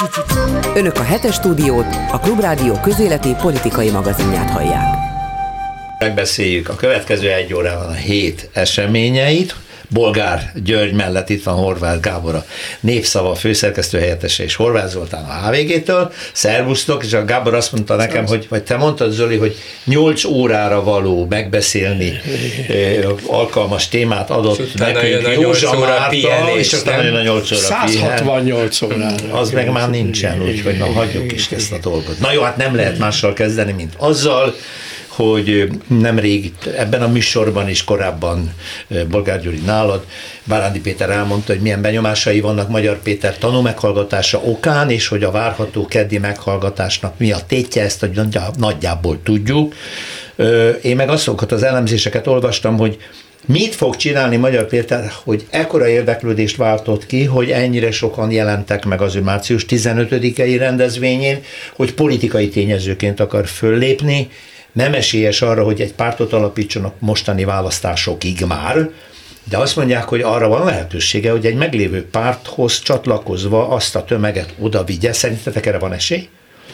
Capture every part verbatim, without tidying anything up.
Önök a Hetes Stúdiót, a Klubrádió közéleti politikai magazinját hallják. Megbeszéljük a következő egy órában a hét eseményeit. Bolgár György mellett itt van Horváth Gábor, a Népszava főszerkesztő helyettese, és Horváth Zoltán a há vé gé-től. Szervusztok, és a Gábor azt mondta nekem, Szervusz. hogy vagy te mondtad, Zoli, hogy nyolc órára való megbeszélni eh, alkalmas témát adott nekünk Józsa Márta, és aztán nagyon a nyolc óra száz hatvannyolc órára. Az meg már nincsen, úgyhogy na hagyjuk is ezt a dolgot. Na jó, hát nem lehet mással kezdeni, mint azzal, hogy nemrég ebben a műsorban is korábban Bolgár Gyuri nálad, Bárándi Péter elmondta, hogy milyen benyomásai vannak Magyar Péter tanúmeghallgatása okán, és hogy a várható keddi meghallgatásnak mi a tétje, ezt a nagyjából tudjuk. Én meg azokat az elemzéseket olvastam, hogy mit fog csinálni Magyar Péter, hogy ekkora érdeklődést váltott ki, hogy ennyire sokan jelentek meg az ő március tizenötödikei rendezvényén, hogy politikai tényezőként akar föllépni. Nem esélyes arra, hogy egy pártot alapítsanak mostani választásokig már, de azt mondják, hogy arra van lehetősége, hogy egy meglévő párthoz csatlakozva azt a tömeget oda vigye. Szerintetek erre van esély?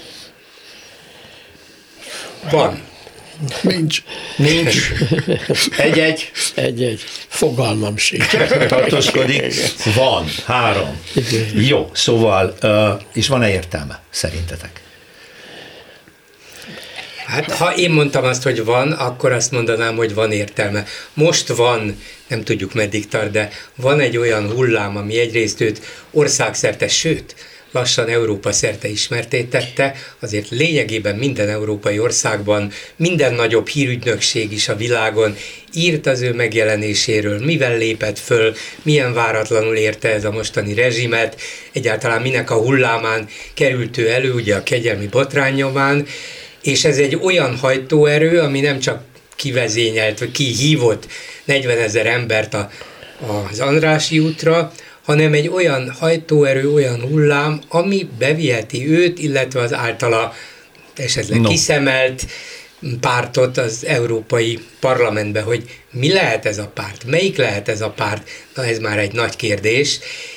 Van. Nincs. Nincs. Egy-egy. Egy-egy. Fogalmam sincs. Tartózkodik. Van. Három. Jó, szóval, és van-e értelme szerintetek? Hát ha én mondtam azt, hogy van, akkor azt mondanám, hogy van értelme. Most van, nem tudjuk meddig tart, de van egy olyan hullám, ami egyrészt őt országszerte, sőt, lassan Európa szerte ismertté tette, azért lényegében minden európai országban, minden nagyobb hírügynökség is a világon írt az ő megjelenéséről, mivel lépett föl, milyen váratlanul érte ez a mostani rezsimet, egyáltalán minek a hullámán került ő elő, ugye a kegyelmi botrány nyomán, és ez egy olyan hajtóerő, ami nem csak kivezényelt, vagy kihívott negyvenezer embert a, az Andrássy útra, hanem egy olyan hajtóerő, olyan hullám, ami beviheti őt, illetve az általa esetleg no. kiszemelt pártot az Európai Parlamentbe, hogy mi lehet ez a párt, melyik lehet ez a párt, na ez már egy nagy kérdés,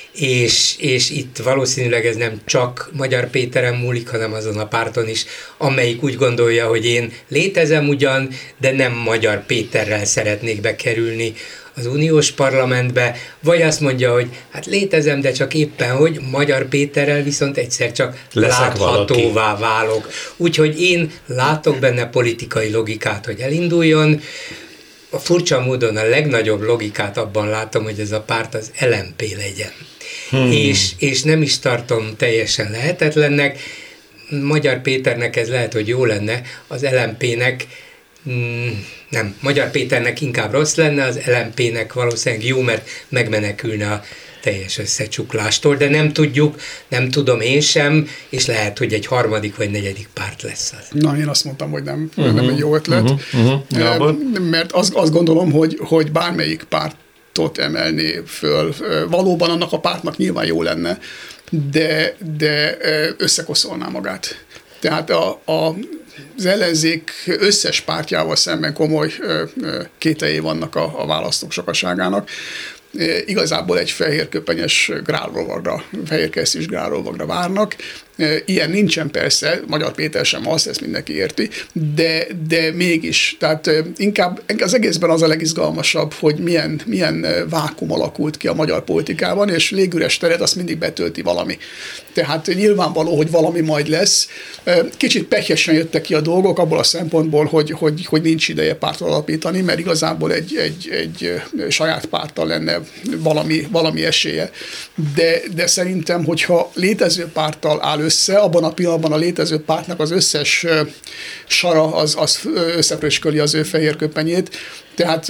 És, és itt valószínűleg ez nem csak Magyar Péteren múlik, hanem azon a párton is, amelyik úgy gondolja, hogy én létezem ugyan, de nem Magyar Péterrel szeretnék bekerülni az uniós parlamentbe, vagy azt mondja, hogy hát létezem, de csak éppen, hogy Magyar Péterrel viszont egyszer csak Leszek láthatóvá valaki. válok. Úgyhogy én látok benne politikai logikát, hogy elinduljon. A furcsa módon a legnagyobb logikát abban látom, hogy ez a párt az el em pé legyen. Hmm. És, és nem is tartom teljesen lehetetlennek. Magyar Péternek ez lehet, hogy jó lenne, az el em pének mm, nem, Magyar Péternek inkább rossz lenne, az el em pének valószínűleg jó, mert megmenekülne a teljes összecsuklástól, de nem tudjuk, nem tudom én sem, és lehet, hogy egy harmadik vagy negyedik párt lesz az. Na, én azt mondtam, hogy nem, uh-huh. nem egy jó ötlet, uh-huh. Uh-huh. mert azt, azt gondolom, hogy, hogy bármelyik párt emelni föl. Valóban annak a pártnak nyilván jó lenne, de, de összekoszolná magát. Tehát a, a, az ellenzék összes pártjával szemben komoly kételjei vannak a, a választók sokaságának. Igazából egy fehérköpenyes grállovagra, fehérkesztyűs grállovagra várnak. Ilyen nincsen persze, Magyar Péter sem azt, ezt mindenki érti, de, de mégis. Tehát inkább az egészben az a legizgalmasabb, hogy milyen, milyen vákum alakult ki a magyar politikában, és légüres teret azt mindig betölti valami. Tehát nyilvánvaló, hogy valami majd lesz. Kicsit pehjesen jöttek ki a dolgok abból a szempontból, hogy, hogy, hogy nincs ideje pártot alapítani, mert igazából egy, egy, egy saját párttal lenne valami, valami esélye. De, de szerintem, hogyha létező párttal áll össze, abban a pillanatban a létező pártnak az összes sara az, az összeprösköli az ő fehér köpenyét. Tehát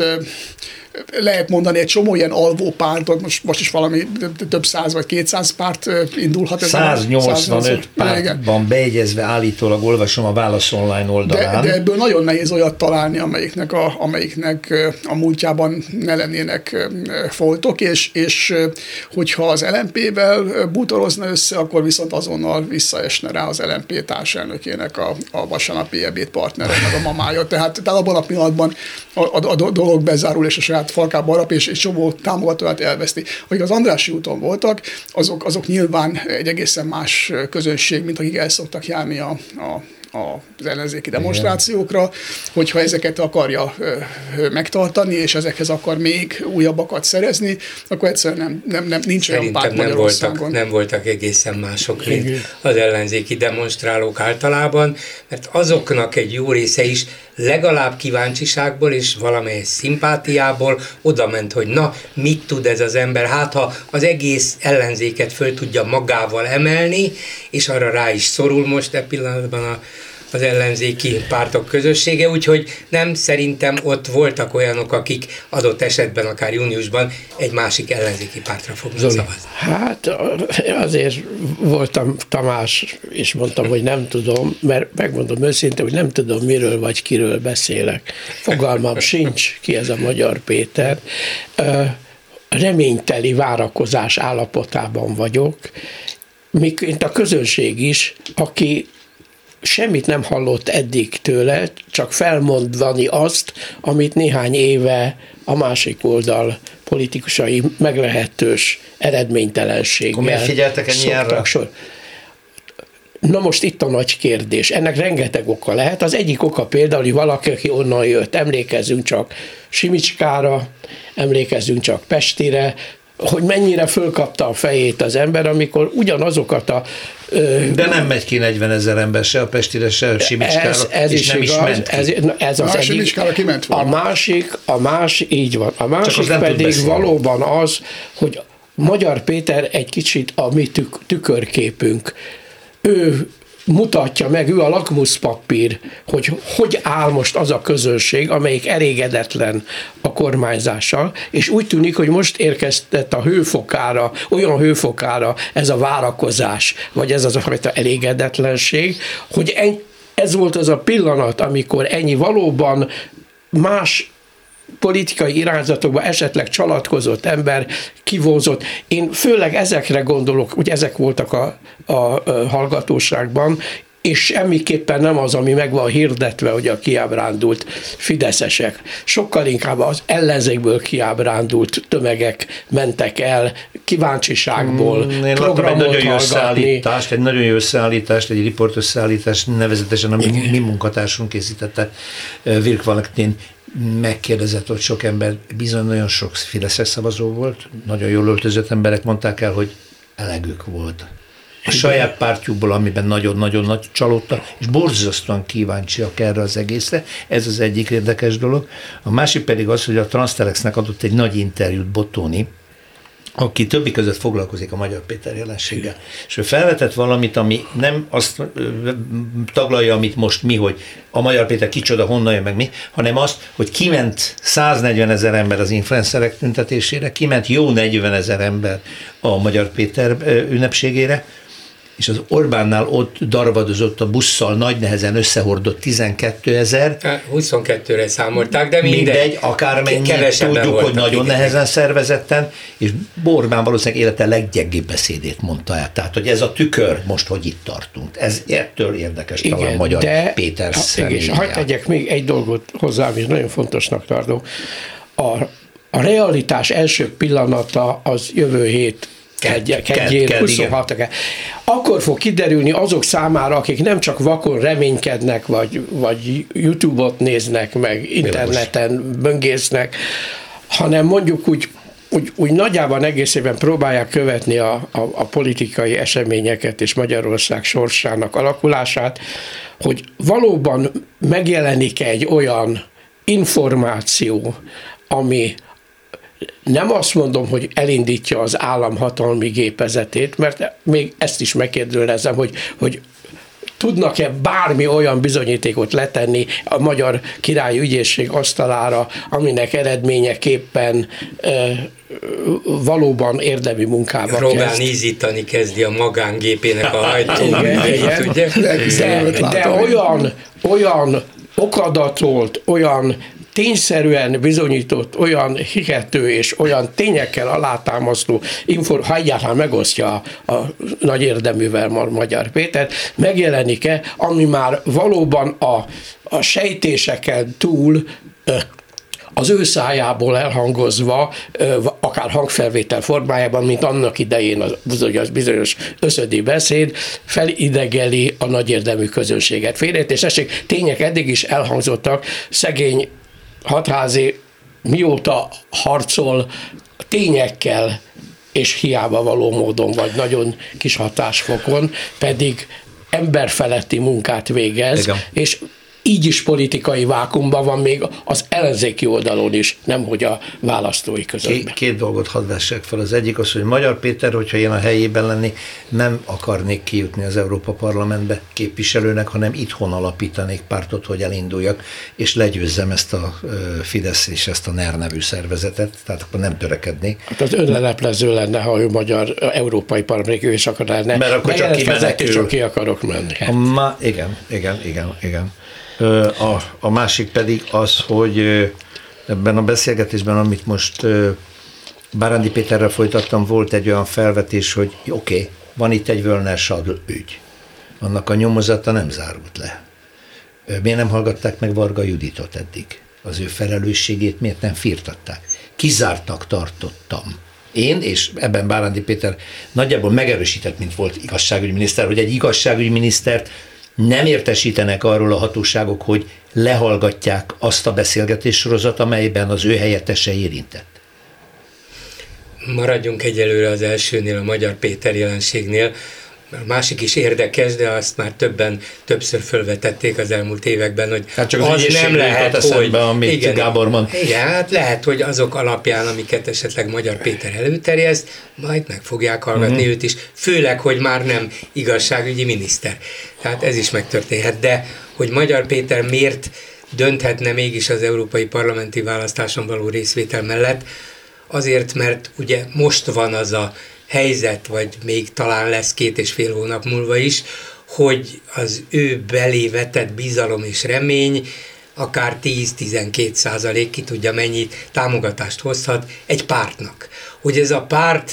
lehet mondani egy csomó ilyen alvó pártot, most, most is valami több száz vagy kétszáz párt indulhat. száznyolcvanöt párt van beegyezve, állítólag olvasom a Válasz Online oldalán. De, de ebből nagyon nehéz olyat találni, amelyiknek a, amelyiknek a múltjában ne lennének foltok, és, és hogyha az el em pével bútorozna össze, akkor viszont azonnal visszaesne rá az el em pé társelnökének a, a vasárnapi ebédpartnere, meg a mamája. Tehát, tehát abban a pillanatban az, a dolog bezárul, és a saját falkába harap, és egy csomó támogatóját elveszti. Akik az Andrássy úton voltak, azok, azok nyilván egy egészen más közönség, mint akik el szoktak járni a, a az ellenzéki demonstrációkra, hogyha ezeket akarja ö, ö, megtartani, és ezekhez akar még újabbakat szerezni, akkor egyszerűen nem, nem, nem nincs olyan párt nem Magyarországon. voltak, nem voltak egészen mások, mint az ellenzéki demonstrálók általában, mert azoknak egy jó része is legalább kíváncsiságból és valamelyes szimpátiából oda ment, hogy na, mit tud ez az ember, hát ha az egész ellenzéket föl tudja magával emelni, és arra rá is szorul most e pillanatban a az ellenzéki pártok közössége, úgyhogy nem, szerintem ott voltak olyanok, akik adott esetben akár júniusban egy másik ellenzéki pártra fognak Zoli. szavazni. Hát azért voltam Tamás, és mondtam, hogy nem tudom, mert megmondom őszintén, hogy nem tudom, miről vagy kiről beszélek. Fogalmam sincs, ki ez a Magyar Péter. Reményteli várakozás állapotában vagyok, miként a közönség is, aki semmit nem hallott eddig tőle, csak felmondani azt, amit néhány éve a másik oldal politikusai meglehetős eredménytelenséggel figyeltek ennyi erre? Sor. Na most itt a nagy kérdés. Ennek rengeteg oka lehet. Az egyik oka például, hogy valaki, aki onnan jött, emlékezzünk csak Simicskára, emlékezzünk csak Pestire, hogy mennyire fölkapta a fejét az ember, amikor ugyanazokat a... Ö, De nem megy ki negyvenezer ember se a Pestire, se a Simicskára, ez, ez és is nem igaz, is ment ki. Ez, ez az a egyik. Simicskára kiment volna. A másik, a másik, így van. A másik pedig valóban az, hogy Magyar Péter egy kicsit a mi tük, tükörképünk. Ő mutatja meg, ő a lakmuszpapír, hogy hogy áll most az a közönség, amelyik elégedetlen a kormányzással, és úgy tűnik, hogy most érkezett a hőfokára, olyan hőfokára ez a várakozás, vagy ez az a fajta elégedetlenség, hogy ez volt az a pillanat, amikor ennyi valóban más politikai irányzatokba esetleg csalatkozott ember kivózott. Én főleg ezekre gondolok, hogy ezek voltak a, a, a hallgatóságban, és semmiképpen nem az, ami meg van hirdetve, hogy a kiábrándult fideszesek. Sokkal inkább az ellenzékből kiábrándult tömegek mentek el kíváncsiságból, mm, én programot egy nagyon hallgatni. Összeállítást, egy nagyon jó összeállítást, egy riport összeállítást, nevezetesen a mi, mi munkatársunk készítette, Virk Valentin megkérdezett, hogy sok ember, bizony nagyon sok fideszes szavazó volt, nagyon jól öltözött emberek mondták el, hogy elegük volt a saját pártjukból, amiben nagyon-nagyon nagy csalódtak, és borzasztóan kíváncsiak erre az egészre. Ez az egyik érdekes dolog. A másik pedig az, hogy a Transztelexnek adott egy nagy interjút Bottóni, aki többi között foglalkozik a Magyar Péter jelenséggel. És ő felvetett valamit, ami nem azt taglalja, amit most mi, hogy a Magyar Péter kicsoda, honnan jön meg mi, hanem azt, hogy kiment száznegyven ezer ember az influencerek tüntetésére, kiment jó negyven ezer ember a Magyar Péter ünnepségére, és az Orbánnál ott darvadozott a busszal nagy nehezen összehordott tizenkétezer. huszonkettőre számolták, de mindegy. Mindegy, akármennyi, tudjuk, hogy nagyon igen, nehezen szervezetten, és Orbán valószínűleg élete leggyengébb beszédét mondta el. Tehát, hogy ez a tükör most, hogy itt tartunk. Ez ettől érdekes igen, talán Magyar de, Péter személye. Hadd tegyek még egy dolgot hozzá, és nagyon fontosnak tartom. A, a realitás első pillanata az jövő hét kedjén, huszonhatodikán. Akkor fog kiderülni azok számára, akik nem csak vakon reménykednek, vagy, vagy YouTube-ot néznek, meg interneten böngésznek, hanem mondjuk úgy, úgy, úgy nagyjában egészében próbálják követni a, a, a politikai eseményeket és Magyarország sorsának alakulását, hogy valóban megjelenik egy olyan információ, ami nem azt mondom, hogy elindítja az államhatalmi gépezetét, mert még ezt is megkérdőjelezem, hogy, hogy tudnak-e bármi olyan bizonyítékot letenni a Magyar Királyi Ügyészség asztalára, aminek eredményeképpen e, valóban érdemi munkába Rogán kezd. ízítani kezdi a magángépének a hajtót. de, de, de olyan, olyan okadatolt, olyan tényszerűen bizonyított, olyan hihető és olyan tényekkel alátámasztó információ, ha egyáltalán megosztja a, a nagy érdeművel Magyar Péter, megjelenik-e, ami már valóban a, a sejtéseken túl az ő szájából elhangozva, akár hangfelvétel formájában, mint annak idején az bizonyos összödi beszéd, felidegeli a nagy érdemű közönséget. Félreértésesség, tények eddig is elhangzottak, szegény Hatházi mióta harcol tényekkel, és hiába való módon, vagy nagyon kis hatásfokon, pedig emberfeletti munkát végez, igen. És így is politikai vákumban van még az ellenzéki oldalon is, nemhogy a választói közöttben. Két, két dolgot hadd vessek fel. Az egyik az, hogy Magyar Péter, hogyha én a helyében lennék, nem akarnék kijutni az Európa Parlamentbe képviselőnek, hanem itthon alapítanék pártot, hogy elinduljak, és legyőzzem ezt a Fidesz és ezt a NER nevű szervezetet, tehát akkor nem törekednék. Hát az önleleplező lenne, ha ő magyar európai parlamenti és akar lenne. Mert akkor csak kimenekül. Csak ki akarok menni. Hát. Ma, igen, igen, igen, igen. A, a másik pedig az, hogy ebben a beszélgetésben, amit most Bárándi Péterrel folytattam, volt egy olyan felvetés, hogy oké, okay, van itt egy Völner Sadl ügy. Annak a nyomozata nem zárult le. Miért nem hallgatták meg Varga Juditot eddig? Az ő felelősségét miért nem firtatták? Kizártnak tartottam. Én, és ebben Bárándi Péter nagyjából megerősített, mint volt igazságügyminiszter, hogy egy igazságügyminisztert nem értesítenek arról a hatóságok, hogy lehallgatják azt a beszélgetéssorozat, amelyben az ő helyettese érintett. Maradjunk egyelőre az elsőnél, a Magyar Péter jelenségnél. A másik is érdekes, de azt már többen többször fölvetették az elmúlt években, hogy hát csak az, az nem lehet, hogy... Amit igen, Gábor mond. Igen, hát lehet, hogy azok alapján, amiket esetleg Magyar Péter előterjeszt, majd meg fogják hallgatni uh-huh. őt is, főleg, hogy már nem igazságügyi miniszter. Tehát ez is megtörténhet, de hogy Magyar Péter miért dönthetne mégis az európai parlamenti választáson való részvétel mellett, azért, mert ugye most van az a helyzet, vagy még talán lesz két és fél hónap múlva is, hogy az ő belé vetett bizalom és remény akár tíz-tizenkét százalék, ki tudja mennyi támogatást hozhat egy pártnak. Hogy ez a párt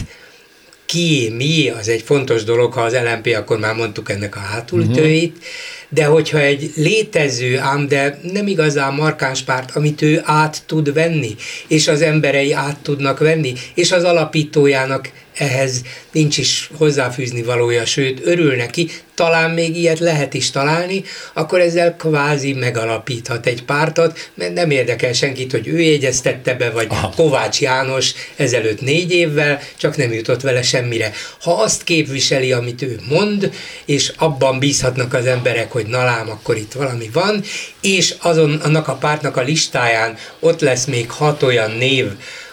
ki, mi, az egy fontos dolog, ha az el em pé, akkor már mondtuk ennek a hátulütőit, uh-huh. de hogyha egy létező, ám de nem igazán markáns párt, amit ő át tud venni, és az emberei át tudnak venni, és az alapítójának ehhez nincs is hozzáfűzni valója, sőt, örül neki, talán még ilyet lehet is találni, akkor ezzel kvázi megalapíthat egy pártot, mert nem érdekel senkit, hogy ő jegyeztette be, vagy aha. Kovács János ezelőtt négy évvel, csak nem jutott vele semmire. Ha azt képviseli, amit ő mond, és abban bízhatnak az emberek, hogy na lám, akkor itt valami van, és azon, annak a pártnak a listáján ott lesz még hat olyan név,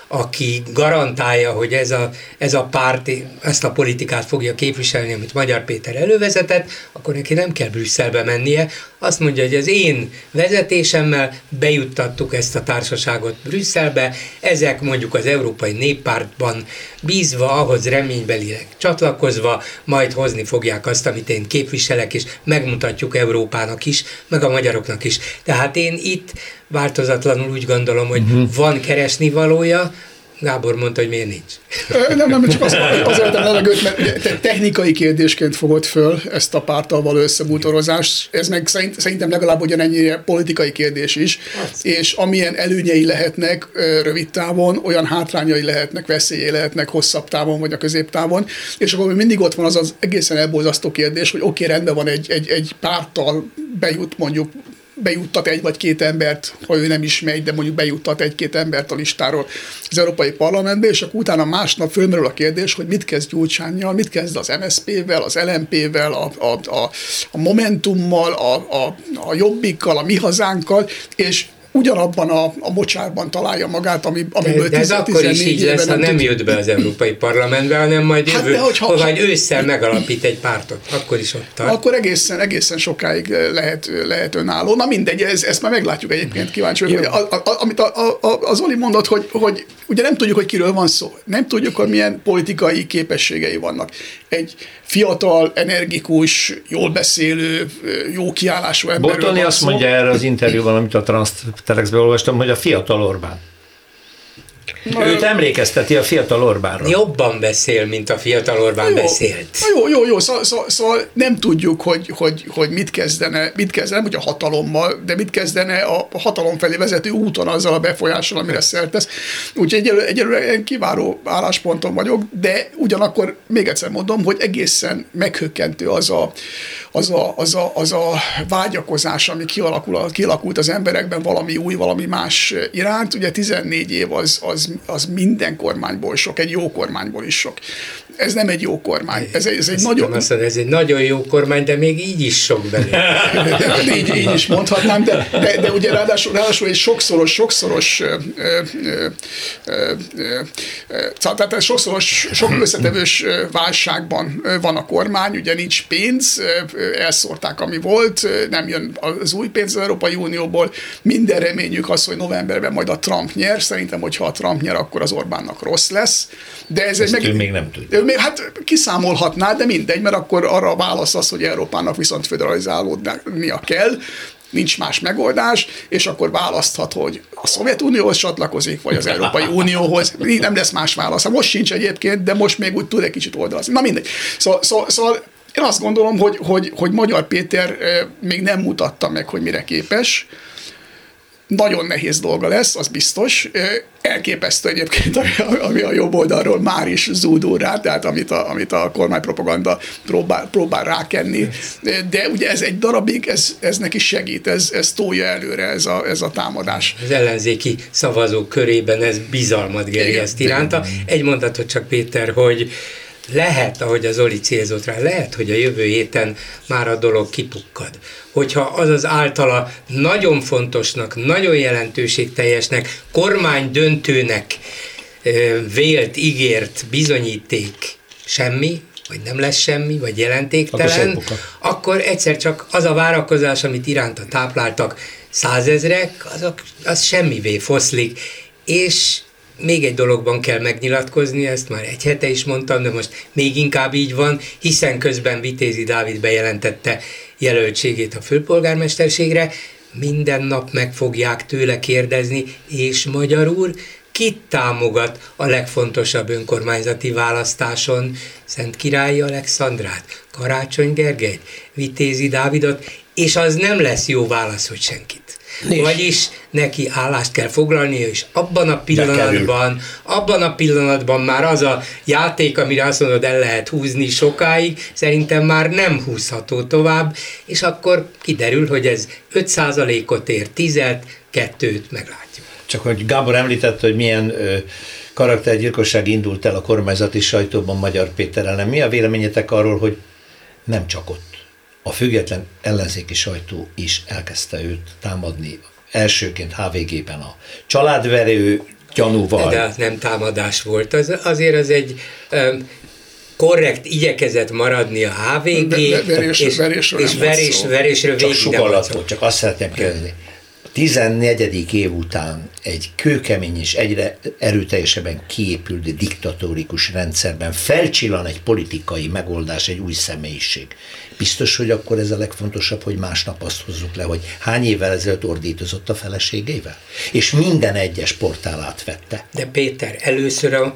aki garantálja, hogy ez a, ez a párt ezt a politikát fogja képviselni, amit Magyar Péter elővezetett, akkor neki nem kell Brüsszelbe mennie. Azt mondja, hogy az én vezetésemmel bejuttattuk ezt a társaságot Brüsszelbe, ezek mondjuk az Európai Néppártban bízva, ahhoz reménybelileg csatlakozva, majd hozni fogják azt, amit én képviselek, és megmutatjuk Európának is, meg a magyaroknak is. Tehát én itt változatlanul úgy gondolom, hogy uh-huh. van keresnivalója. Gábor mondta, hogy miért nincs. Nem, nem, csak az, azért a levegőt, mert te technikai kérdésként fogod föl ezt a párttal való összebútorozást. Ez meg szerint, szerintem legalább ugyanennyire politikai kérdés is, azt. És amilyen előnyei lehetnek rövid távon, olyan hátrányai lehetnek, veszélyei lehetnek hosszabb távon, vagy a középtávon. És akkor mindig ott van az az egészen elborzasztó kérdés, hogy oké, okay, rendben van, egy, egy, egy párttal bejut mondjuk bejuttat egy vagy két embert, ha ő nem is megy, de mondjuk bejuttat egy-két embert a listáról az Európai Parlamentbe, és akkor utána másnap fölmerül a kérdés, hogy mit kezd Gyurcsánnyal, mit kezd az em es zé pé-vel, az el em pé-vel, a, a, a, a Momentummal, a, a, a Jobbikkal, a Mi Hazánkkal, és ugyanabban a, a mocsárban találja magát, ami, amiből de, de ez akkor is így lesz, ha nem jut be az Európai Parlamentbe, hanem majd jövő, hát hogyha, vagy ősszel megalapít egy pártot, akkor is ott tart. Akkor egészen, egészen sokáig lehet, lehet önálló. Na mindegy, ez, ezt már meglátjuk egyébként, kíváncsi vagyok, hogy a, a, amit a, a, a Zoli mondott, hogy, hogy ugye nem tudjuk, hogy kiről van szó. Nem tudjuk, hogy milyen politikai képességei vannak. Egy fiatal, energikus, jól beszélő, jó kiállású emberről Botoni azt mondja erre az interjúban, amit a Transztelexben olvastam, hogy a fiatal Orbán. Őt emlékezteti a fiatal Orbánra. Jobban beszél, mint a fiatal Orbán jó, beszélt. Jó, jó, jó, szóval, szóval, szóval nem tudjuk, hogy, hogy, hogy mit kezdene, mit kezdene, hogy a hatalommal, de mit kezdene a hatalom felé vezető úton azzal a befolyással, amire szertesz. Úgyhogy egyelőre, egyelőre kiváró állásponton vagyok, de ugyanakkor még egyszer mondom, hogy egészen meghökkentő az a, az a, az a, az a vágyakozás, ami kialakul, kialakult az emberekben valami új, valami más iránt. Ugye tizennégy év az, az, az minden kormányból sok, egy jó kormányból is sok. Ez nem egy jó kormány. Ez, ez, egy nagyon... Mondod, ez egy nagyon jó kormány, de még így is sok belőle. így, így is mondhatnám, de, de, de ugye ráadásul, ráadásul egy sokszoros, sokszoros ö, ö, ö, ö, tehát sokszoros, sok összetevős válságban van a kormány, ugye nincs pénz, elszórták, ami volt, nem jön az új pénz az Európai Unióból, minden reményük az, hogy novemberben majd a Trump nyer, szerintem, hogyha a Trump nyer, akkor az Orbánnak rossz lesz. De ez Ezt egy meg... ő még nem tudja. Még, hát kiszámolhatná, de mindegy, mert akkor arra a válasz az, hogy Európának viszont föderalizálódnia kell, nincs más megoldás, és akkor választhat, hogy a Szovjetunióhoz csatlakozik, vagy az Európai Unióhoz. Nem lesz más válasz. Most sincs egyébként, de most még úgy tud egy kicsit oldalazni. Na mindegy. Szóval, szóval, szóval én azt gondolom, hogy, hogy, hogy Magyar Péter még nem mutatta meg, hogy mire képes. Nagyon nehéz dolga lesz, az biztos. Elképesztő egyébként, ami a jobb oldalról már is zúdul rá, tehát amit a, amit a kormánypropaganda próbál, próbál rákenni. De ugye ez egy darabig, ez, ez neki segít, ez, ez tolja előre ez a, ez a támadás. Az ellenzéki szavazók körében ez bizalmat gerjeszt iránta. Egy mondatot csak, Péter, hogy lehet, ahogy az Zoli célzott rá, lehet, hogy a jövő héten már a dolog kipukkad. Hogyha az az általa nagyon fontosnak, nagyon jelentőségteljesnek, kormány döntőnek vélt, ígért bizonyíték semmi, vagy nem lesz semmi, vagy jelentéktelen, akkor, akkor egyszer csak az a várakozás, amit iránta tápláltak százezrek, azok, az semmivé foszlik, és még egy dologban kell megnyilatkozni, ezt már egy hete is mondtam, de most még inkább így van, hiszen közben Vitézi Dávid bejelentette jelöltségét a főpolgármesterségre, minden nap meg fogják tőle kérdezni, és magyarul kit támogat a legfontosabb önkormányzati választáson? Szentkirályi Alexandrát, Karácsony Gergelyt, Vitézi Dávidot, és az nem lesz jó válasz, hogy senkit. Nincs. Vagyis neki állást kell foglalnia, és abban a pillanatban, abban a pillanatban már az a játék, amire azt mondod, el lehet húzni sokáig, szerintem már nem húzható tovább, és akkor kiderül, hogy ez öt százalékot ér, tízet, kettőt meglátjuk. Csak hogy Gábor említette, hogy milyen ö, karaktergyilkosság indult el a kormányzati sajtóban Magyar Péter ellen. Mi a véleményetek arról, hogy nem csak ott? A független ellenzéki sajtó is elkezdte őt támadni. Elsőként há vé gében a családverő gyanúval. De az nem támadás volt. Az, azért az egy um, korrekt igyekezett maradni a há vé gé, verés, és, verésről, és verés, verésről csak végig sugallat volt, csak azt szeretném kérdezni. A tizennegyedik év után egy kőkemény és egyre erőteljesebben kiépült diktatórikus rendszerben felcsillan egy politikai megoldás, egy új személyiség. Biztos, hogy akkor ez a legfontosabb, hogy másnap azt hozzuk le, hogy hány évvel ezelőtt ordítozott a feleségével? És minden egyes portál átvette. De Péter, először a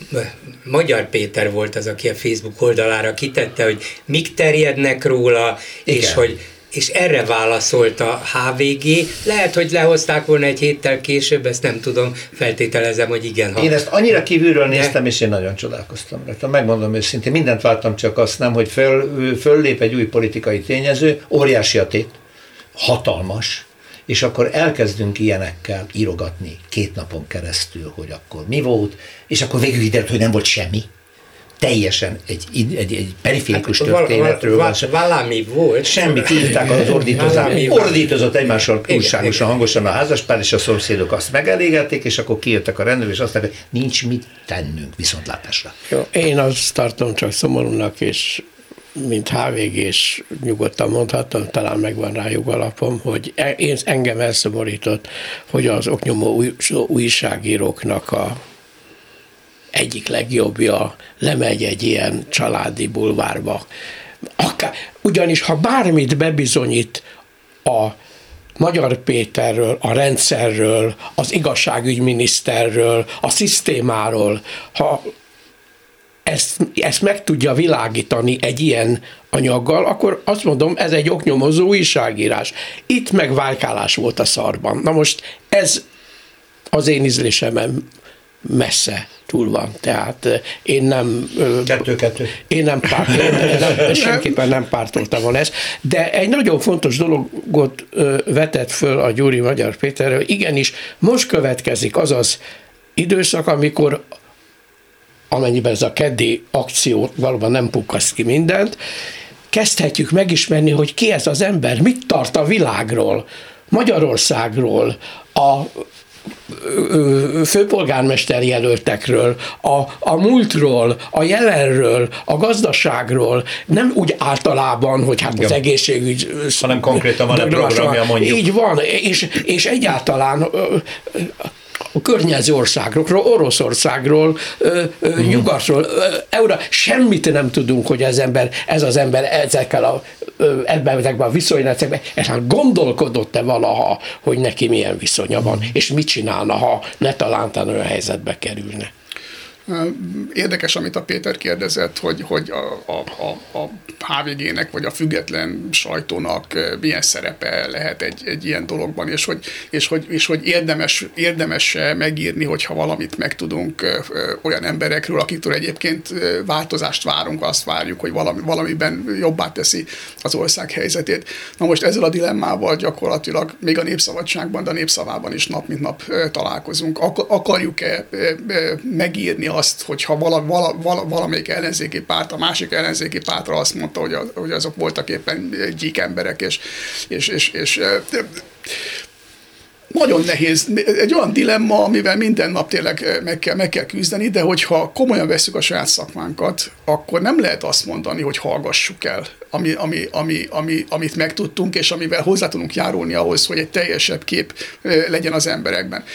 Magyar Péter volt az, aki a Facebook oldalára kitette, hogy mik terjednek róla, igen. és hogy és erre válaszolt a há vé gé. Lehet, hogy lehozták volna egy héttel később, ezt nem tudom, feltételezem, hogy igen. Ha... Én ezt annyira kívülről néztem, és én nagyon csodálkoztam rajta. Megmondom őszintén, mindent vártam, csak azt nem, hogy föl, föllép egy új politikai tényező, óriási a tét, hatalmas, és akkor elkezdünk ilyenekkel írogatni két napon keresztül, hogy akkor mi volt, és akkor végül kiderült, hogy nem volt semmi. Teljesen egy, egy, egy periférikus hát, történetről val, val, valami volt. Semmit írták az ordítozást. Ordítozott egymással túlságosan hangosan a házaspár, és a szomszédok azt megelégelték, és akkor kijöttek a rendőrök, és azt mondták, hogy nincs mit tennünk viszontlátásra. Jó, én azt tartom csak szomorúnak, és mint há vé gés nyugodtan mondhatom, talán megvan rá jogalapom, hogy én, engem elszomorított, hogy az oknyomó új, újságíróknak a egyik legjobbja lemegy egy ilyen családi bulvárba. Akár, ugyanis ha bármit bebizonyít a Magyar Péterről, a rendszerről, az igazságügyminiszterről, a szisztémáról, ha ezt, ezt meg tudja világítani egy ilyen anyaggal, akkor azt mondom, ez egy oknyomozó újságírás. Itt meg válkálás volt a szarban. Na most ez az én ízlésemben messze túl van. Tehát én nem... Kettő-kettő. Én nem párt, én nem, senképpen nem pártoltam volna ezt, de egy nagyon fontos dologot vetett föl a Gyuri Magyar Péterről. Igenis, most következik az az időszak, amikor amennyiben ez a keddi akció valóban nem pukkaszt ki mindent, kezdhetjük megismerni, hogy ki ez az ember, mit tart a világról, Magyarországról, a főpolgármester jelöltekről, a, a múltról, a jelenről, a gazdaságról, nem úgy általában, hogy hát az ja. egészségügy... hanem konkrétan van egy programja, mondjuk. Így van, és, és egyáltalán a környező országokról, Oroszországról, uh-huh. nyugatról, Euró, semmit nem tudunk, hogy ez, ember, ez az ember ezekkel a, ezekben a viszonylatokban, hát gondolkodott-e valaha, hogy neki milyen viszonya van, uh-huh. és mit csinálna, ha ne talántán olyan helyzetbe kerülne. Érdekes, amit a Péter kérdezett, hogy, hogy a, a, a, a há vé gének vagy a független sajtónak milyen szerepe lehet egy, egy ilyen dologban, és hogy, és hogy, és hogy érdemes, érdemes megírni, hogyha valamit megtudunk olyan emberekről, akiktől egyébként változást várunk, azt várjuk, hogy valami, valamiben jobbá teszi az ország helyzetét. Na most ezzel a dilemmával gyakorlatilag még a Népszabadságban, de a Népszavában is nap mint nap találkozunk. Akarjuk-e megírni azt, hogyha vala, vala, vala, valamelyik ellenzéki párt, a másik ellenzéki pártra azt mondta, hogy, az, hogy azok voltak éppen gyík emberek, és, és, és, és nagyon nehéz, egy olyan dilemma, amivel minden nap tényleg meg kell, meg kell küzdeni, de hogyha komolyan vesszük a saját szakmánkat, akkor nem lehet azt mondani, hogy hallgassuk el, ami, ami, ami, ami, amit megtudtunk, és amivel hozzá tudunk járulni ahhoz, hogy egy teljesebb kép legyen az emberekben.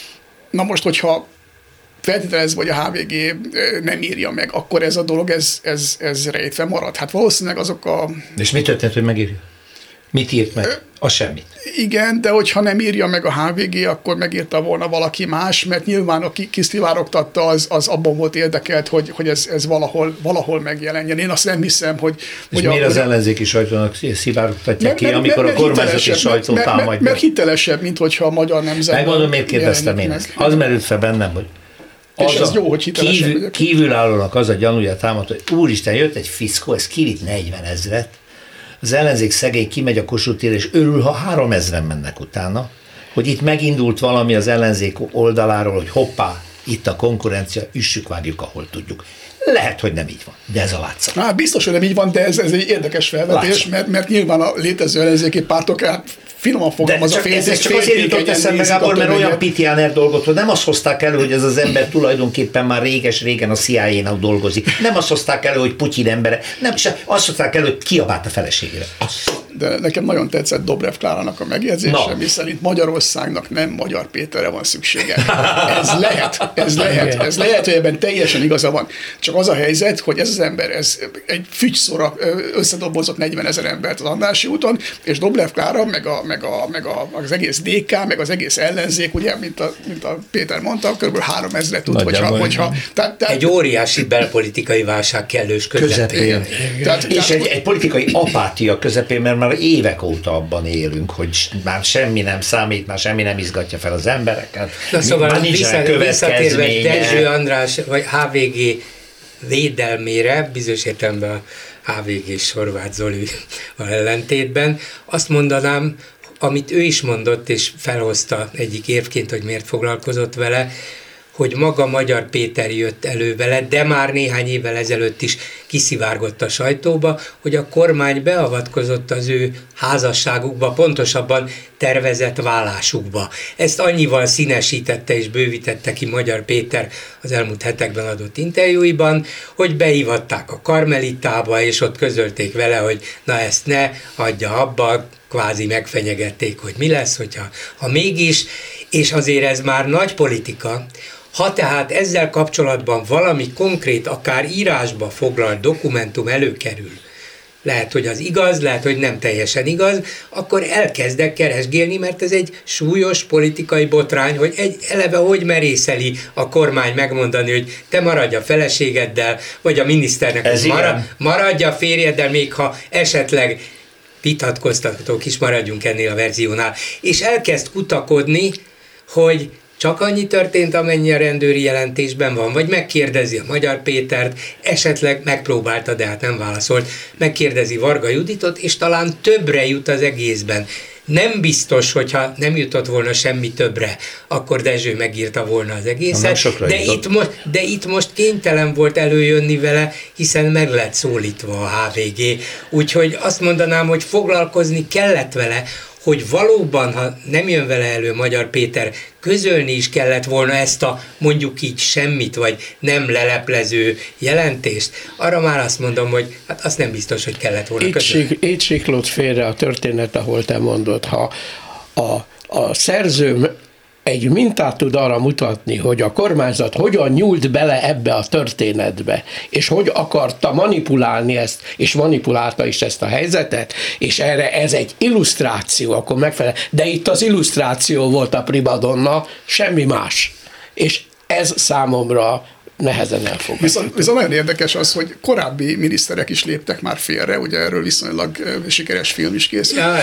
Na most, hogyha feltételezve, hogy a há vé gé nem írja meg, akkor ez a dolog, ez, ez, ez rejtve marad. Hát valószínűleg azok a... És mit történt, hogy megírja? Mit írt meg? A semmit. Igen, de hogyha nem írja meg a há vé gé, akkor megírta volna valaki más, mert nyilván aki kiszivárogtatta, az, az abban volt érdekelt, hogy, hogy ez, ez valahol, valahol megjelenjen. Én azt nem hiszem, hogy... És hogy miért a, az ellenzéki sajtónak szivárogtatja ki, amikor mert, a kormányzati sajtó mert, támadja? Mert, mert hitelesebb, mint hogyha a magyar nemzet... Megmondom, miért kérdeztem én ezt. Az merült fel bennem, hogy és ez jó, hogy kívül, kívülállónak az a gyanúja támad, hogy úristen, jött egy fiszkó, ez kivitt negyven ezret, az ellenzék szegény kimegy a Kossuth térre, és örül, ha három ezren mennek utána, hogy itt megindult valami az ellenzék oldaláról, hogy hoppá, itt a konkurencia, üssük, vágjuk, ahol tudjuk. Lehet, hogy nem így van, de ez a látszat. Hát biztos, hogy nem így van, de ez, ez egy érdekes felvetés, mert, mert nyilván a létező ellenzéki pártok finoman fogalmaz a féltékeny. Ez csak azért jutott eszembe, Gábor, mert olyan pitiáner dolgot, hogy nem azt hozták elő, hogy ez az ember tulajdonképpen már réges-régen a cé i á-nak dolgozik. Nem azt hozták elő, hogy Putyin embere. Nem, azt hozták elő, hogy kiabált a feleségére. De nekem nagyon tetszett Dobrev Klárának a megjegyzése, no. miszerint Magyarországnak nem Magyar Péterre van szüksége. Ez lehet, ez lehet, ez lehet, hogy ebben teljesen igaza van. Csak az a helyzet, hogy ez az ember, ez egy fügyszóra összedobozott negyven ezer embert az Andrássy úton, és Dobrev Klára, meg, a, meg, a, meg a, az egész dé ká, meg az egész ellenzék, ugye, mint a, mint a Péter mondta, kb. három ezret tud, hogyha... hogyha tehát, tehát, egy óriási belpolitikai válság kellős közepén. közepén. Tehát, és egy, egy politikai apátia közepén, mert már évek óta abban élünk, hogy már semmi nem számít, már semmi nem izgatja fel az embereket. Na szóval visszatérve Dezső András vagy há vé gé védelmére, bizonyos értelemben a há vé gé Horváth Zoli ellentétben, azt mondanám, amit ő is mondott, és felhozta egyik érvként, hogy miért foglalkozott vele, hogy maga Magyar Péter jött elő vele, de már néhány évvel ezelőtt is kiszivárgott a sajtóba, hogy a kormány beavatkozott az ő házasságukba, pontosabban tervezett válásukba. Ezt annyival színesítette és bővítette ki Magyar Péter az elmúlt hetekben adott interjúiban, hogy beívatták a Karmelitába, és ott közölték vele, hogy na ezt ne adja abba, kvázi megfenyegették, hogy mi lesz, hogyha ha mégis, és azért ez már nagy politika. Ha tehát ezzel kapcsolatban valami konkrét, akár írásba foglalt dokumentum előkerül, lehet, hogy az igaz, lehet, hogy nem teljesen igaz, akkor elkezdek keresgélni, mert ez egy súlyos politikai botrány, hogy egy eleve hogy merészeli a kormány megmondani, hogy te maradj a feleségeddel, vagy a miniszternek, hogy marad, maradj a férjeddel, még ha esetleg vitatkoztatók is, maradjunk ennél a verziónál, és elkezd kutakodni, hogy csak annyi történt, amennyi a rendőri jelentésben van, vagy megkérdezi a Magyar Pétert, esetleg megpróbálta, de hát nem válaszolt, megkérdezi Varga Juditot, és talán többre jut az egészben. Nem biztos, hogyha nem jutott volna semmi többre, akkor Dezső megírta volna az egészet, de itt, most, de itt most kénytelen volt előjönni vele, hiszen meg lett szólítva a há vé gé. Úgyhogy azt mondanám, hogy foglalkozni kellett vele, hogy valóban, ha nem jön vele elő Magyar Péter, közölni is kellett volna ezt a mondjuk így semmit, vagy nem leleplező jelentést. Arra már azt mondom, hogy hát azt nem biztos, hogy kellett volna közölni. Így siklott félre a történet, ahol te mondod, ha a, a szerzőm egy mintát tud arra mutatni, hogy a kormányzat hogyan nyúlt bele ebbe a történetbe, és hogy akarta manipulálni ezt, és manipulálta is ezt a helyzetet, és erre ez egy illusztráció, akkor megfelel. De itt az illusztráció volt a primadonna, semmi más. És ez számomra nehezen elfogadható. Viszont, viszont nagyon érdekes az, hogy korábbi miniszterek is léptek már félre, ugye erről viszonylag sikeres film is készült. Ja,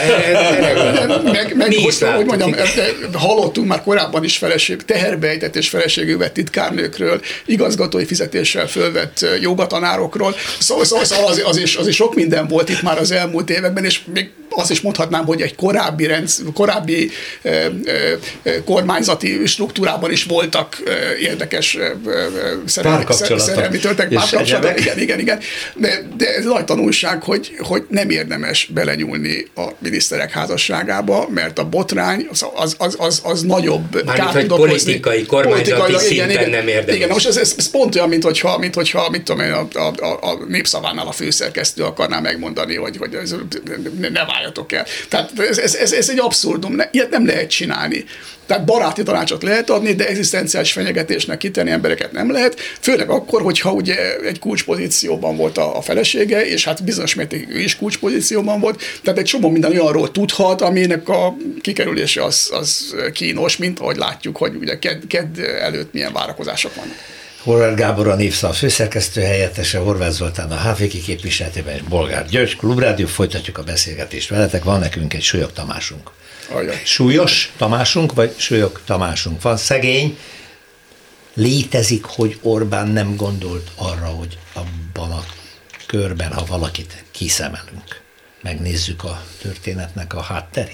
meg, meg hogy, hogy mondjam, hallottunk már korábban is feleség, teherbeejtett és feleségül vett titkárnőkről, igazgatói fizetéssel fölvett jogatanárokról, szóval, szóval az, az, is, az is sok minden volt itt már az elmúlt években, és még azt is mondhatnám, hogy egy korábbi, rendsz, korábbi eh, eh, kormányzati struktúrában is voltak eh, érdekes eh, szerelmi, szerelmi történetek, párkapcsolatok, igen, igen, igen. De, de ez nagy tanulság, hogy, hogy nem érdemes belenyúlni a miniszterek házasságába, mert a botrány az, az, az, az, az nagyobb kárt tud okozni. Politikai, kormányzati szinten igen, nem érdemes. Igen, most ez, ez, ez pont olyan, mint hogyha, mint hogyha mit tudom én, a, a, a Népszavánál a főszerkesztő akarná megmondani, hogy, hogy ez, ne váljatok el. Tehát ez, ez, ez, ez egy abszurdum, ne, ilyet nem lehet csinálni. Tehát baráti tanácsot lehet adni, de egzisztenciális fenyegetésnek kitenni embereket nem lehet, főleg akkor, hogyha ugye egy kulcspozícióban volt a, a felesége, és hát bizonyos mértékig ő is kulcspozícióban volt, tehát egy csomó minden olyanról tudhat, aminek a kikerülése az, az kínos, mint ahogy látjuk, hogy ugye kedd, kedd előtt milyen várakozások vannak. Horváth Gábor a Népszava főszerkesztő helyettese, Horváth Zoltán a há vé gé képviseletében, és Bolgár György, Klubrádió, folytatjuk a beszélgetést veletek, van nekünk egy Súlyog Tamásunk. Ajaj. Súlyos Tamásunk, vagy Súlyog Tamásunk van, szegény. Létezik, hogy Orbán nem gondolt arra, hogy abban a körben, ha valakit kiszemelünk, megnézzük a történetnek a hátterét?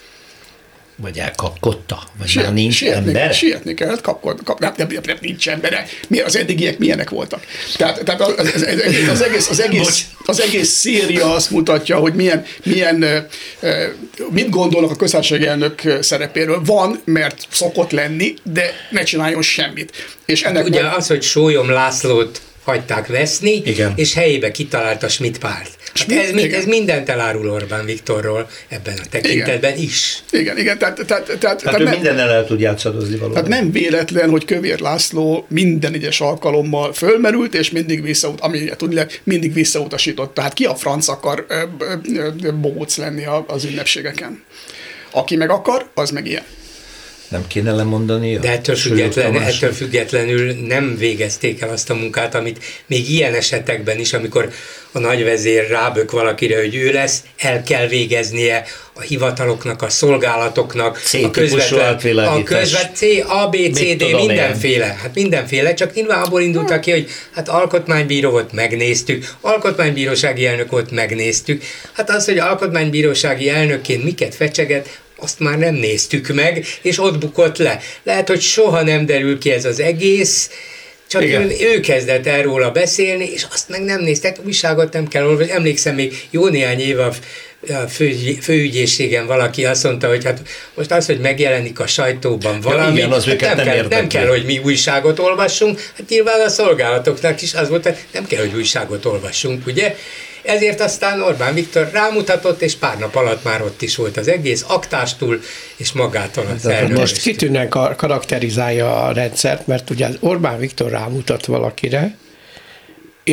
Vagy elkapkodta? Vagy Siet, már nincs sietni, embere? Sietni kellett, kapkod, kap, nem, nem, nem, nincs embere. Miért az eddigiek milyenek voltak? Tehát, tehát az, az, az, egész, az, egész, az egész széria azt mutatja, hogy milyen, milyen, mit gondolnak a köztársasági elnök szerepéről. Van, mert szokott lenni, de ne csináljon semmit. És ennek ugye van... az, hogy Sólyom Lászlót hagyták veszni, igen, és helyébe kitalálta Schmidt Párt. Hát ez, ez mindent elárul Orbán Viktorról ebben a tekintetben igen. is. Igen, igen. Tehát, tehát, tehát, tehát, tehát ő nem, mindennel el tud játszadozni valóban. Tehát nem véletlen, hogy Kövér László minden egyes alkalommal fölmerült, és mindig visszaut, ami tudni, mindig visszautasította. Hát ki a franc akar ö, ö, bóc lenni az ünnepségeken? Aki meg akar, az meg ilyen. Nem kéne lemondani? De ettől, független, ettől függetlenül nem végezték el azt a munkát, amit még ilyen esetekben is, amikor a nagyvezér rábök valakire, hogy ő lesz, el kell végeznie a hivataloknak, a szolgálatoknak, a közvetlen, a közvet, C, A, B, C, D, mindenféle. Én. Hát mindenféle, csak nyilván abból indultak ki, hogy hát alkotmánybíró volt, megnéztük, alkotmánybírósági elnök volt, megnéztük. Hát az, hogy alkotmánybírósági elnökként miket fecseget, azt már nem néztük meg, és ott bukott le. Lehet, hogy soha nem derül ki ez az egész, csak ő, ő kezdett el róla beszélni, és azt meg nem néztek, újságot nem kell olvasni. Emlékszem, még jó néhány éve a fő, főügyészségen valaki azt mondta, hogy hát most az, hogy megjelenik a sajtóban valami, ja, igen, az hát nem, nem, kell, nem kell, hogy mi újságot olvassunk, hát nyilván a szolgálatoknak is az volt, hogy nem kell, hogy újságot olvassunk, ugye? Ezért aztán Orbán Viktor rámutatott, és pár nap alatt már ott is volt az egész, aktástól és magától a szervezést. Most kitűnően karakterizálja a rendszert, mert ugye Orbán Viktor rámutat valakire, és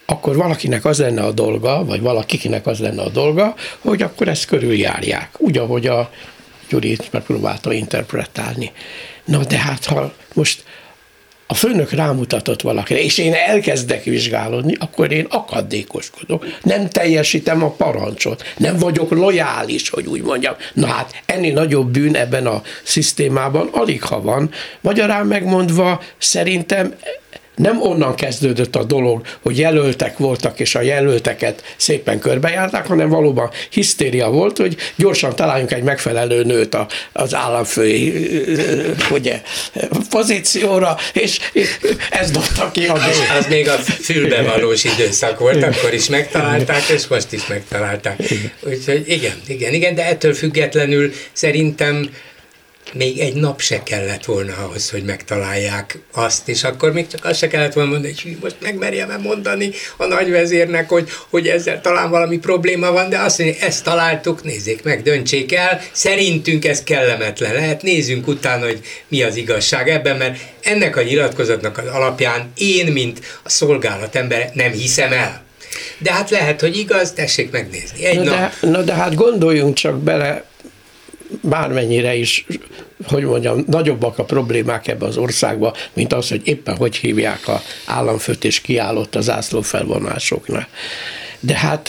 akkor valakinek az lenne a dolga, vagy valakinek az lenne a dolga, hogy akkor ezt körüljárják. Úgy, ahogy a Gyuri itt megpróbálta interpretálni. Na de hát, ha most a főnök rámutatott valakire, és én elkezdek vizsgálódni, akkor én akadékoskodok. Nem teljesítem a parancsot. Nem vagyok lojális, hogy úgy mondjam. Na hát, ennél nagyobb bűn ebben a szisztémában alig ha van. Magyarán megmondva, szerintem nem onnan kezdődött a dolog, hogy jelöltek voltak, és a jelölteket szépen körbejárták, hanem valóban hisztéria volt, hogy gyorsan találjunk egy megfelelő nőt a, az államfői ugye, pozícióra, és ez dobta ki a az, az még a fülbevalós időszak volt, akkor is megtalálták, és most is megtalálták. Úgyhogy igen, igen, igen, de ettől függetlenül szerintem még egy nap se kellett volna ahhoz, hogy megtalálják azt, és akkor még csak azt se kellett volna mondani, hogy most megmerjem-e mondani a nagyvezérnek, hogy, hogy ezzel talán valami probléma van, de azt mondja, ezt találtuk, nézzék meg, döntsék el, szerintünk ez kellemetlen lehet, nézzünk utána, hogy mi az igazság ebben, mert ennek a nyilatkozatnak az alapján én, mint a szolgálat embere nem hiszem el. De hát lehet, hogy igaz, tessék megnézni. Egy na, nap. De, na de hát gondoljunk csak bele, bármennyire is, hogy mondjam, nagyobbak a problémák ebben az országban, mint az, hogy éppen hogy hívják a államfőt, és kiállott az zászlófelvonásoknál. De hát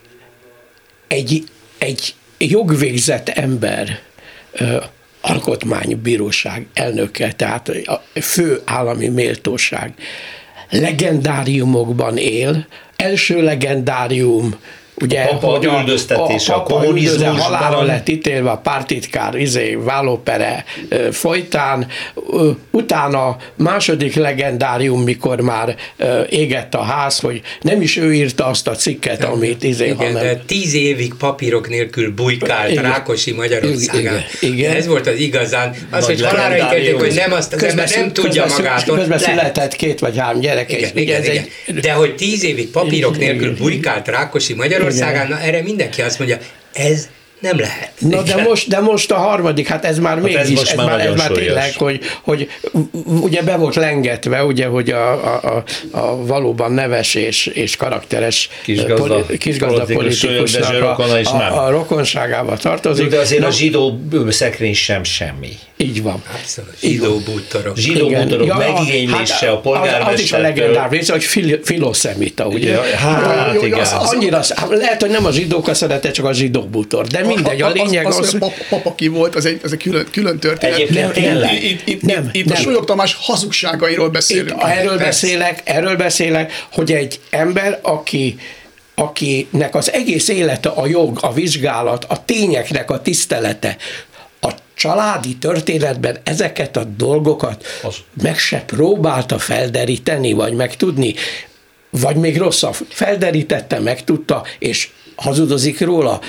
egy, egy jogvégzett ember, alkotmánybíróság elnöke, tehát a fő állami méltóság legendáriumokban él, első legendárium, ugye, a papa üldöztetése, a, a, a kommunizmusban halálra lett ítélve a pártitkár izé, vállópere folytán, utána második legendárium, mikor már égett a ház, hogy nem is ő írta azt a cikket, nem, amit izé, igen, hanem... de tíz évig papírok nélkül bujkált igen, Rákosi Magyarországán. Igen, igen. Ez volt az igazán. Az, nagy hogy halálra ítélték, hogy nem azt az ember nem tudja magától. Közben született két vagy három gyereke. Igen, igen, igen. Egy... De hogy tíz évig papírok nélkül bujkált Rákosi Magyarországán, Országán, na erre mindenki azt mondja, ez nem lehet. Na de most, de most a harmadik, hát ez már hát mégis, ez, ez már, ez már tényleg, hogy, hogy ugye be volt lengetve, ugye, hogy a, a, a, a valóban neves és, és karakteres kisgazda, kisgazda politikusnak a, a, a rokonságába tartozik. De azért na, a zsidó szekrény sem semmi. Így van. Abszolút. Zsidó bútorok. Zsidó bútorok ja, megigénylése hát, a polgármestertől. Az, az is a legendár, hogy fil, filoszemita, ugye? Ja, hát, hát igen. Az, az, annyira, lehet, hogy nem a zsidókat szerette, csak a zsidó bútor, de mindegy, a lényeg az... Az, hogy papa ki volt, az egy, az egy külön, külön történet. Egyébként tényleg. Itt, itt, nem, itt nem. A Súlyog Tamás hazugságairól beszélünk. Itt, erről, beszélek, erről beszélek, hogy egy ember, aki akinek az egész élete a jog, a vizsgálat, a tényeknek a tisztelete, a családi történetben ezeket a dolgokat az. meg se próbálta felderíteni, vagy megtudni, vagy még rosszabb, felderítette, megtudta, és hazudozik róla,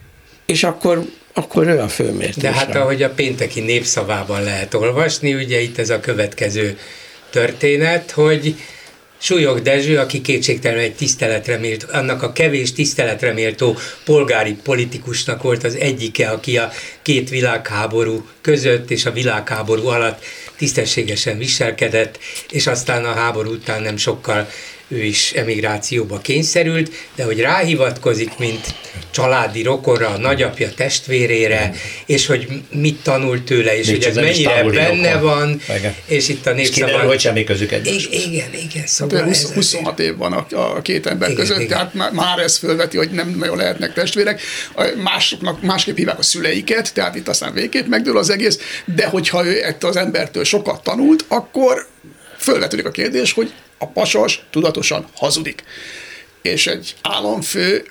és akkor, akkor ő a főmértés. De hát ahogy a pénteki Népszavában lehet olvasni, ugye itt ez a következő történet, hogy Súlyog Dezső, aki kétségtelenül egy tiszteletre méltó, annak a kevés tiszteletre méltó polgári politikusnak volt az egyike, aki a két világháború között és a világháború alatt tisztességesen viselkedett, és aztán a háború után nem sokkal ő is emigrációba kényszerült, de hogy ráhivatkozik, mint családi rokonra, a nagyapja testvérére, és hogy mit tanult tőle, és hogy ez mennyire benne rokon. van, igen. És itt a Népszavában... hogy semmi közük egymáshoz. Igen, igen. Szóval húsz, huszonhat év van a, a két ember igen, között, igen. Tehát már ez fölveti, hogy nem nagyon lehetnek testvérek. Másoknak, másképp hívják a szüleiket, tehát itt aztán végképp megdől az egész, de hogyha ő ettől az embertől sokat tanult, akkor fölvetődik a kérdés, hogy a pasas tudatosan hazudik. És egy államfő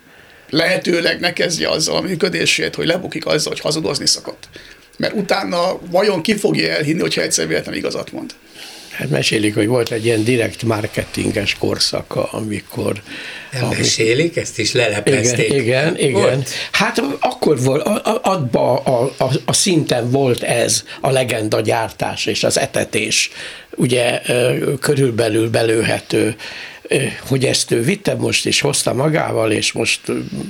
lehetőleg ne kezdje azzal a működését, hogy lebukik azzal, hogy hazudozni szokott. Mert utána vajon ki fogja elhinni, hogyha egyszer véletlenül igazat mond? Hát mesélik, hogy volt egy ilyen direkt marketinges korszaka, amikor... Nem ami... mesélik, ezt is lelepezték. Igen, igen, igen. Volt. Hát akkor volt, abban a, a, a szinten volt ez a legendagyártás és az etetés, ugye körülbelül belőhető hogy ezt ő vitte most is, hozta magával, és most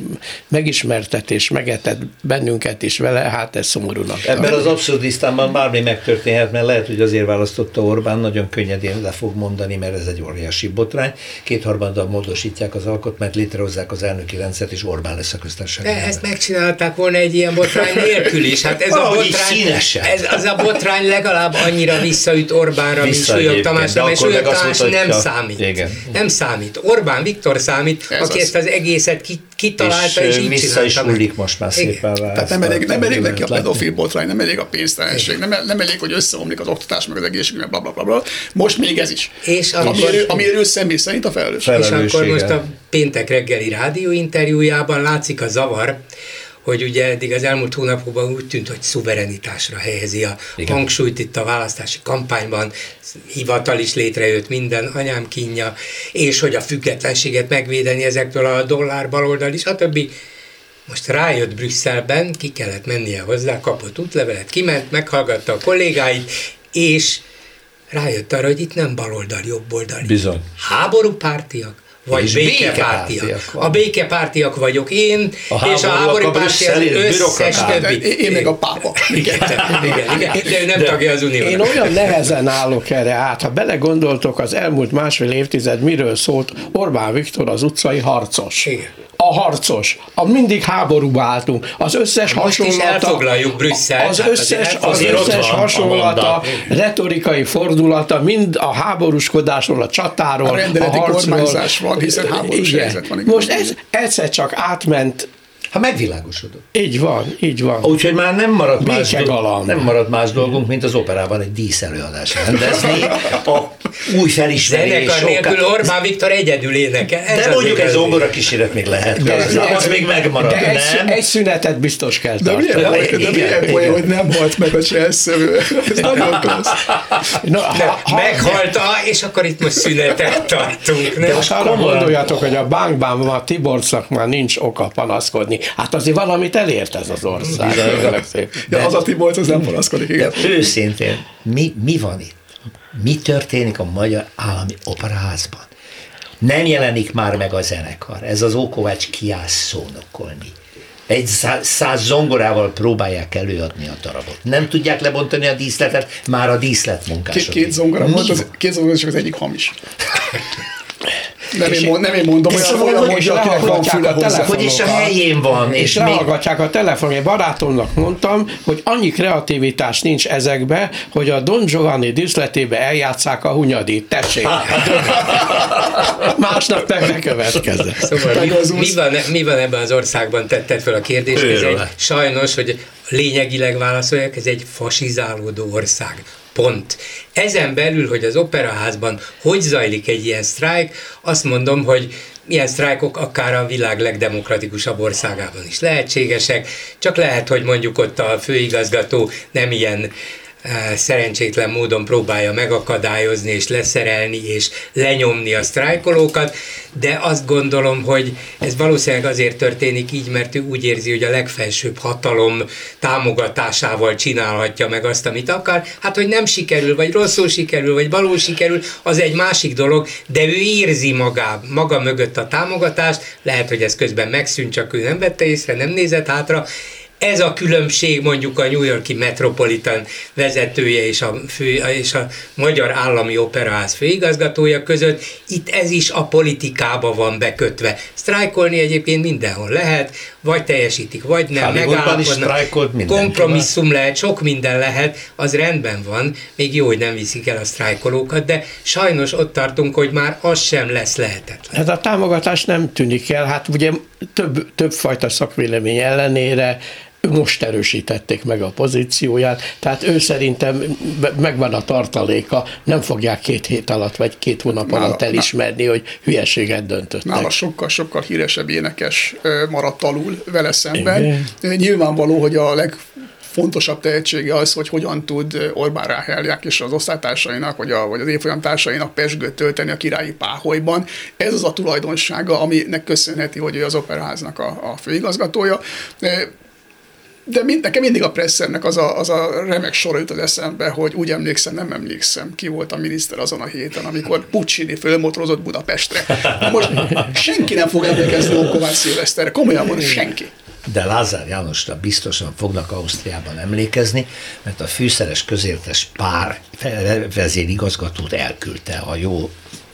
megismertet és megetett bennünket is vele, hát ez szomorúnak. Ebben az abszurdisztánban bármi megtörténhet, mert lehet, hogy azért választotta Orbán, nagyon könnyedén le fog mondani, mert ez egy óriási botrány. Kétharmaddal módosítják az alkotmányt, létrehozzák az elnöki rendszert, és Orbán lesz a köztársaság. De ezt megcsinálták volna egy ilyen botrány nélkül is. Hát ez a botrány, ez, az a botrány legalább annyira visszaüt Orbánra, Vissza mint Súlyog Tamásra, mert Súlyog Tamás nem számít. Igen. Nem számít. Orbán Viktor számít, ez aki az. Ezt az egészet kitalálta, és, és így vissza is hullik most már szépen rá. Tehát nem elég, nem elég neki a pedofil botrány, nem elég a pénztelenség, nem, nem elég, hogy összeomlik az oktatás, meg az egészségügy, meg bla, bla, bla, bla. Most még ez is. És amiről, amiről személy szerint a felelősség. És akkor most a péntek reggeli rádióinterjújában látszik a zavar, hogy ugye eddig az elmúlt hónapokban úgy tűnt, hogy szuverenitásra helyezi a Igen. hangsúlyt itt a választási kampányban, hivatal is létrejött, minden anyám kínja, és hogy a függetlenséget megvédeni ezektől a dollár baloldal is, stb. Most rájött Brüsszelben, ki kellett mennie hozzá, kapott útlevelet, kiment, meghallgatta a kollégáit, és rájött arra, hogy itt nem baloldal, jobboldal. Bizony. Háborúpártiak, vagy békepártiak. A békepártiak vagyok én, a és a háborúpártiak az összes többi. Én meg a pápa. Igen, igen, igen, de ő nem de tagja az uniónak. Én olyan nehezen állok erre át. Ha belegondoltok, az elmúlt másfél évtized miről szólt, Orbán Viktor az utcai harcos. Igen. A harcos. A mindig háborúba álltunk. Az összes most hasonlata... Most is elfoglaljuk Brüsszelt. Az összes, az összes hasonlata, retorikai fordulata, mind a háborúskodásról, a csatáról, a, rendeleti a harcról. Kormányzás van, hiszen háborús helyzet van. Most ez egyszer csak átment. Ha megvilágosodott. Így van, így van. Úgyhogy már nem maradt, más dolgunk, nem maradt más dolgunk, mint az operában egy díszelőadás rendezni, a új felismerés. Zenekar nélkül Orbán Viktor egyedül énekel. Ez de mondjuk egy zongora kíséret még lehet. De az, az még megmarad, de egy, nem? Egy szünetet biztos kell tartani. De milyen volt, de milyen poén, hogy nem halt meg a cselszövő. Ez nagyon klassz. No, ha, ha, meghalta, és akkor itt most szünetet tartunk. De most arra gondoljatok, hogy a bankban a Tiborcnak már nincs oka panaszkodni. Hát azért valamit elért ez az ország. De az a Tiborc, az nem panaszkodik, igen. De őszintén, mi, mi van itt? Mi történik a Magyar Állami Operaházban? Nem jelenik már meg a zenekar. Ez az Ókovács kiáll szónokolni. Egy száz zongorával próbálják előadni a darabot. Nem tudják lebontani a díszletet, már a díszletmunkások. Két, két zongora volt, az, két zongora, csak az egyik hamis. Nem én, mond, nem én mondom, olyan, olyan mondja, akinek van füle hozzá. Hogy is a helyén van. És, és lehallgatják a telefon. Én barátomnak mondtam, hogy annyi kreativitás nincs ezekbe, hogy a Don Giovanni díszletébe eljátsszák a Hunyadit. Tessék! Másnap megkövetkezett. Szóval mi, mi, van, mi van ebben az országban? Tetted fel a kérdést. Ez egy, sajnos, hogy lényegileg válaszolják, ez egy fasizálódó ország. Pont. Ezen belül, hogy az Operaházban hogy zajlik egy ilyen sztrájk, azt mondom, hogy ilyen sztrájkok akár a világ legdemokratikusabb országában is lehetségesek, csak lehet, hogy mondjuk ott a főigazgató nem ilyen szerencsétlen módon próbálja megakadályozni és leszerelni és lenyomni a sztrájkolókat, de azt gondolom, hogy ez valószínűleg azért történik így, mert ő úgy érzi, hogy a legfelsőbb hatalom támogatásával csinálhatja meg azt, amit akar. Hát, hogy nem sikerül, vagy rosszul sikerül, vagy balul sikerül, az egy másik dolog, de ő érzi magá, maga mögött a támogatást, lehet, hogy ez közben megszűnt, csak ő nem vette észre, nem nézett hátra. Ez a különbség mondjuk a New York-i Metropolitan vezetője és a, fő, és a Magyar Állami Operaház főigazgatója között. Itt ez is a politikába van bekötve. Sztrájkolni egyébként mindenhol lehet, vagy teljesítik, vagy nem, megállapodnak, kompromisszum lehet, sok minden lehet, az rendben van, még jó, hogy nem viszik el a sztrájkolókat, de sajnos ott tartunk, hogy már az sem lesz lehetetlen. Hát a támogatás nem tűnik el, hát ugye több, többfajta szakvélemény ellenére most erősítették meg a pozícióját, tehát ő szerintem megvan a tartaléka, nem fogják két hét alatt, vagy két hónap nála, alatt elismerni, nála, hogy hülyeséget döntöttek. Nála sokkal-sokkal híresebb énekes maradt alul vele szemben. Igen. Nyilvánvaló, hogy a leg fontosabb tehetsége az, hogy hogyan tud Orbán Ráhelják és az osztálytársainak, vagy, a, vagy az évfolyam társainak pezsgőt tölteni a királyi páholyban. Ez az a tulajdonsága, aminek köszönheti, hogy ő az Operaháznak a, a főigazgatója. De mind, nekem mindig a Pressernek az a, az a remek sora jut az eszembe, hogy úgy emlékszem, nem emlékszem, ki volt a miniszter azon a héten, amikor Puccini fölmotorozott Budapestre. Na most senki nem fog emlékezni Ókovács Szilveszterre, komolyan mondom, senki. De Lázár Jánosra biztosan fognak Ausztriában emlékezni, mert a fűszeres közértes pár vezérigazgatót elküldte a jó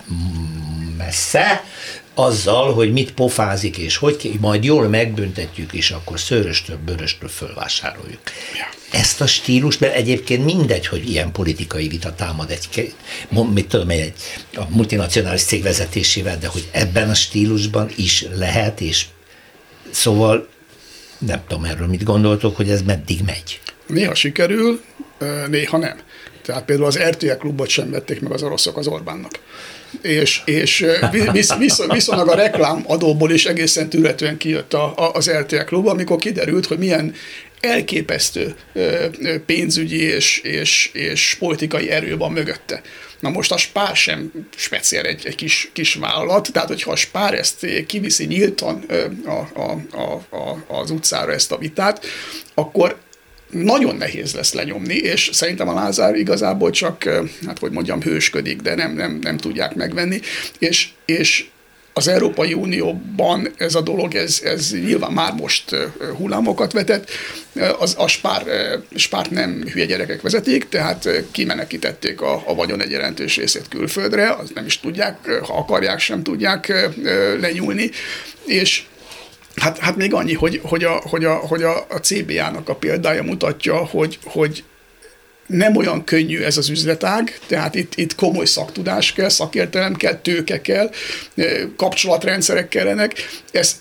messze, azzal, hogy mit pofázik, és hogy majd jól megbüntetjük, és akkor szőröstől, bőröstől fölvásároljuk. Ja. Ezt a stílust, mert egyébként mindegy, hogy ilyen politikai vita támad egy, mit tudom, egy a multinacionális cég vezetésével, de hogy ebben a stílusban is lehet, és szóval nem tudom erről mit gondoltok, hogy ez meddig megy. Néha sikerül, néha nem. Tehát például az er té el klubot sem vették meg az oroszok az Orbánnak. És, és visz, visz, viszonylag a reklámadóból is egészen tűretően kijött a, a, az er té el klub, amikor kiderült, hogy milyen elképesztő pénzügyi és, és, és politikai erő van mögötte. Na most a Spar sem speciál egy, egy kis, kis vállalat, tehát hogyha a Spar ezt kiviszi nyíltan a, a, a, a, az utcára ezt a vitát, akkor nagyon nehéz lesz lenyomni, és szerintem a Lázár igazából csak, hát hogy mondjam, hősködik, de nem, nem, nem tudják megvenni, és, és az Európai Unióban ez a dolog, ez, ez nyilván már most hullámokat vetett, az, a Spar, Spart nem hülye gyerekek vezetik, tehát kimenekítették a, a vagyon egy jelentős részét külföldre, azt nem is tudják, ha akarják, sem tudják lenyúlni, és Hát, hát még annyi, hogy, hogy, a, hogy, a, hogy a, a cé bé á-nak a példája mutatja, hogy, hogy nem olyan könnyű ez az üzletág, tehát itt, itt komoly szaktudás kell, szakértelem kell, tőke kell, kapcsolatrendszerek kellenek. Ez,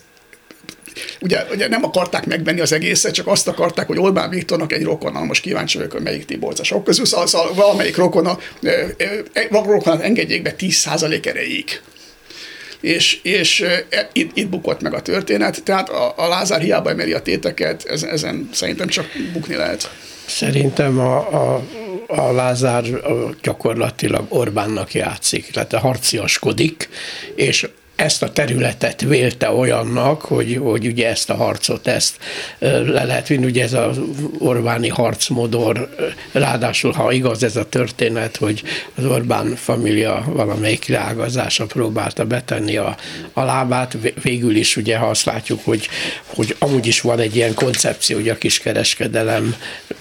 ugye, ugye nem akarták megvenni az egészet, csak azt akarták, hogy Orbán Viktornak egy rokona, most kíváncsi vagyok, hogy melyik Tiborcasok közül, szóval, szóval valamelyik rokona, rokonát engedjék be tíz százalék erejéig. És, és e, itt, itt bukott meg a történet, tehát a, a Lázár hiába emeli a téteket, ez, ezen szerintem csak bukni lehet. Szerintem a, a, a Lázár gyakorlatilag Orbánnak játszik, tehát harciaskodik, és ezt a területet vélte olyannak, hogy, hogy ugye ezt a harcot, ezt le lehet vinni, ugye ez az Orbáni harcmodor, ráadásul, ha igaz ez a történet, hogy az Orbán família valamelyik leágazása próbálta betenni a, a lábát, végül is ugye, ha azt látjuk, hogy, hogy amúgy is van egy ilyen koncepció, hogy a kiskereskedelem,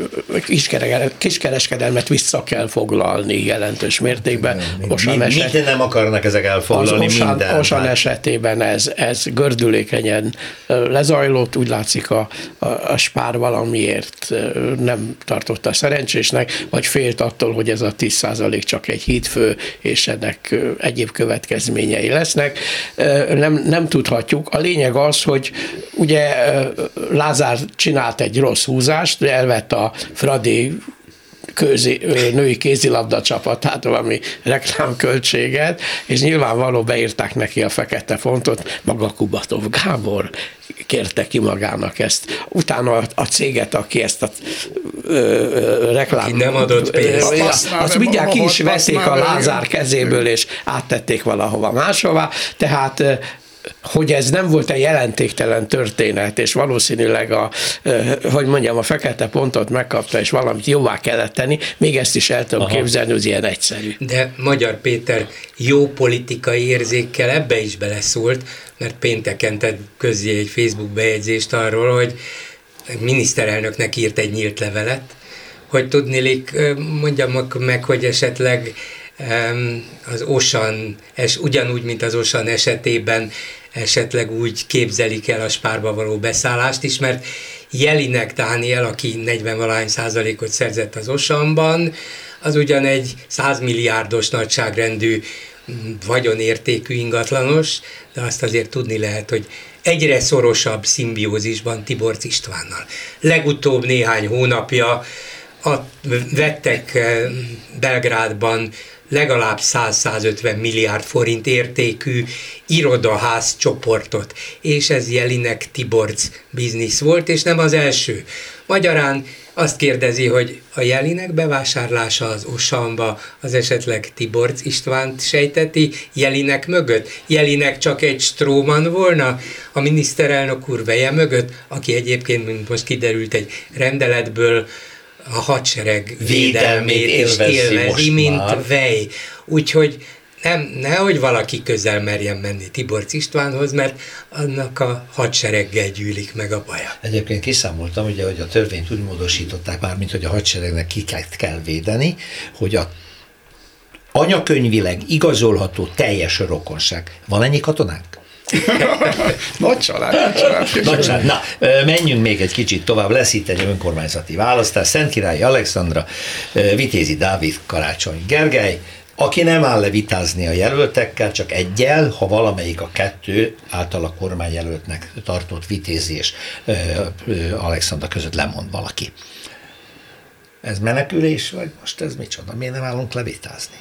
kiskereskedelmet vissza kell foglalni jelentős mértékben. Osan mi, eset, mit nem akarnak ezek elfoglalni, minden. Esetében ez, ez gördülékenyen lezajlott, úgy látszik a, a, a Spar valamiért nem tartotta szerencsésnek, vagy félt attól, hogy ez a tíz százalék csak egy hídfő, és ennek egyéb következményei lesznek. Nem, nem tudhatjuk. A lényeg az, hogy ugye Lázár csinált egy rossz húzást, elvett a Fradi Közi, női kézilabda csapatát, valami reklámköltséget, és nyilvánvaló beírták neki a fekete fontot, maga Kubatov Gábor kérte ki magának ezt. Utána a céget, aki ezt a ö, ö, reklám... Aki nem adott pénzt. Azt, azt mindjárt ki is vették a Lázár kezéből, és áttették valahova máshová, tehát hogy ez nem volt egy jelentéktelen történet, és valószínűleg a, hogy mondjam, a fekete pontot megkapta, és valamit jóvá kellett tenni, még ezt is el tudom Aha. képzelni, hogy ilyen egyszerű. De Magyar Péter jó politikai érzékkel ebbe is beleszólt, mert pénteken tett közzé egy Facebook bejegyzést arról, hogy miniszterelnöknek írt egy nyílt levelet, hogy tudnilik, mondjam meg, hogy esetleg az Osan, es, ugyanúgy, mint az Osan esetében esetleg úgy képzelik el a Spárba való beszállást is, mert Jelinek Dániel, aki negyven-valahány százalékot szerzett az Osanban, az ugyan egy száz milliárdos nagyságrendű vagyonértékű ingatlanos, de azt azért tudni lehet, hogy egyre szorosabb szimbiózisban Tiborcs Istvánnal. Legutóbb néhány hónapja a, vettek Belgrádban legalább száz-százötven milliárd forint értékű irodaház csoportot. És ez Jelinek Tiborcs biznisz volt, és nem az első. Magyarán azt kérdezi, hogy a Jelinek bevásárlása az Ossamba az esetleg Tiborcs Istvánt sejteti Jelinek mögött? Jelinek csak egy stróman volna a miniszterelnök úr veje mögött, aki egyébként, mint most kiderült, egy rendeletből a hadsereg védelmét élvezi, élvezi mint már. Vej. Úgyhogy nem, nehogy valaki közel merjen menni Tiborcs Istvánhoz, mert annak a hadsereggel gyűlik meg a baja. Egyébként kiszámoltam, ugye, hogy a törvényt úgy módosították már, mint hogy a hadseregnek kiket kell védeni, hogy a anyakönyvileg igazolható teljes rokonság. Van ennyi katonánk? Nagy család, nagy család. Nagy család. Na, menjünk még egy kicsit tovább, lesz itt egy önkormányzati választás. Szentkirályi Alexandra, Vitézi Dávid, Karácsony Gergely, aki nem áll le vitázni a jelöltekkel, csak egyel, ha valamelyik a kettő által a kormányjelöltnek tartott Vitézi és Alexandra között lemond valaki. Ez menekülés, vagy most ez micsoda? Miért nem állunk le vitázni?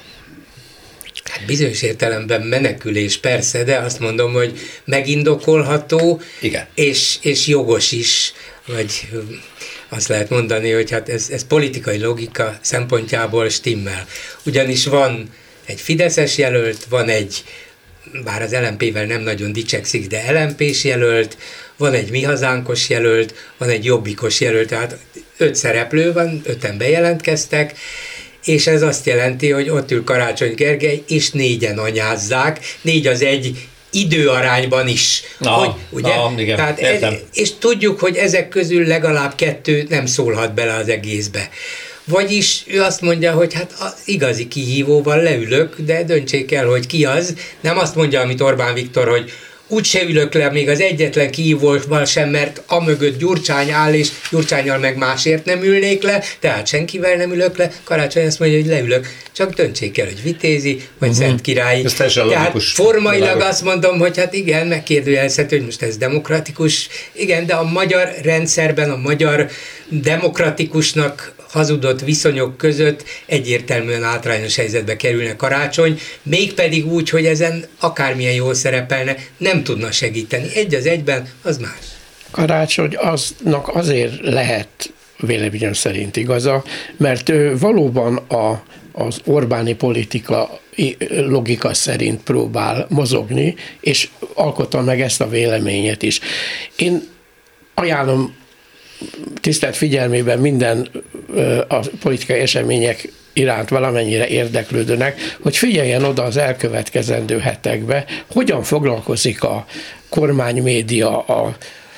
Hát bizonyos értelemben menekülés persze, de azt mondom, hogy megindokolható, igen. És, és jogos is, vagy azt lehet mondani, hogy hát ez, ez politikai logika szempontjából stimmel. Ugyanis van egy fideszes jelölt, van egy, bár az el em pé-vel nem nagyon dicsekszik, de el em pés jelölt, van egy Mi Hazánkos jelölt, van egy Jobbikos jelölt, tehát öt szereplő van, öten bejelentkeztek, és ez azt jelenti, hogy ott ül Karácsony Gergely, és négyen anyázzák, négy az egy időarányban is. Na, hogy, ugye? Na, igen, Tehát ez, és tudjuk, hogy ezek közül legalább kettő nem szólhat bele az egészbe. Vagyis ő azt mondja, hogy hát az igazi kihívóval leülök, de döntsék el, hogy ki az. Nem azt mondja, amit Orbán Viktor, hogy úgyse ülök le még az egyetlen kihívóval sem, mert amögött Gyurcsány áll, és Gyurcsánnyal meg másért nem ülnék le, tehát senkivel nem ülök le. Karácsony azt mondja, hogy leülök, csak döntsék el, hogy Vitézi, vagy uh-huh. Szentkirályi. Tehát formailag azt mondom, hogy hát igen, megkérdőjelezhető, hogy most ez demokratikus. Igen, de a magyar rendszerben, a magyar demokratikusnak hazudott viszonyok között egyértelműen hátrányos helyzetbe kerülne Karácsony, mégpedig úgy, hogy ezen akármilyen jól szerepelne, nem tudna segíteni. Egy az egyben, az más. Karácsony aznak azért lehet véleményem szerint igaza, mert ő valóban a, az Orbáni politika logika szerint próbál mozogni, és alkotta meg ezt a véleményet is. Én ajánlom tisztelt figyelmében minden a politikai események iránt valamennyire érdeklődőnek, hogy figyeljen oda az elkövetkezendő hetekbe, hogyan foglalkozik a kormánymédia, a,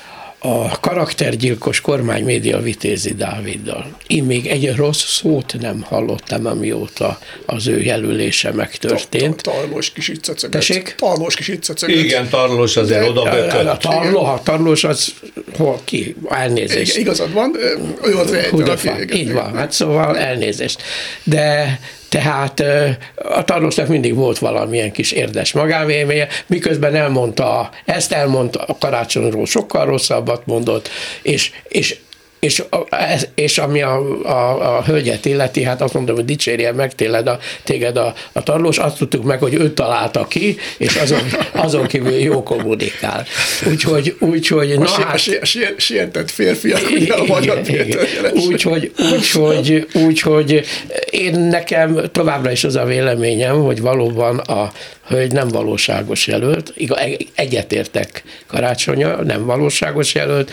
a karaktergyilkos kormánymédia Vitézi Dáviddal. Én még egy rossz szót nem hallottam, amióta az ő jelölése megtörtént. Tarlós kis iccacögöt. Tessék? Tarlós kis iccacögöt. Igen, Tarlós azért oda bökött. A tarló, tarlós az hol ki? Elnézést. Igen, igazad van, ő az egy. Így van, hát szóval elnézést. De tehát a Tarlósnak mindig volt valamilyen kis érdes magánvéleménye, miközben elmondta, ezt elmondta a Karácsonyról, sokkal rosszabbat mondott, és, és És, és ami a, a, a hölgyet illeti, hát azt mondom, hogy dicsérjen meg téged a, téged a, a Tarlós, azt tudtuk meg, hogy ő találta ki, és azon, azon kívül jó kommunikál. Úgyhogy, úgyhogy a na si, hát... A si, sietett férfiak, ugye a Magyar Péter jelenség. Úgyhogy, úgyhogy, úgyhogy én nekem továbbra is az a véleményem, hogy valóban a hölgy nem valóságos jelölt, egyetértek Karácsonya, nem valóságos jelölt,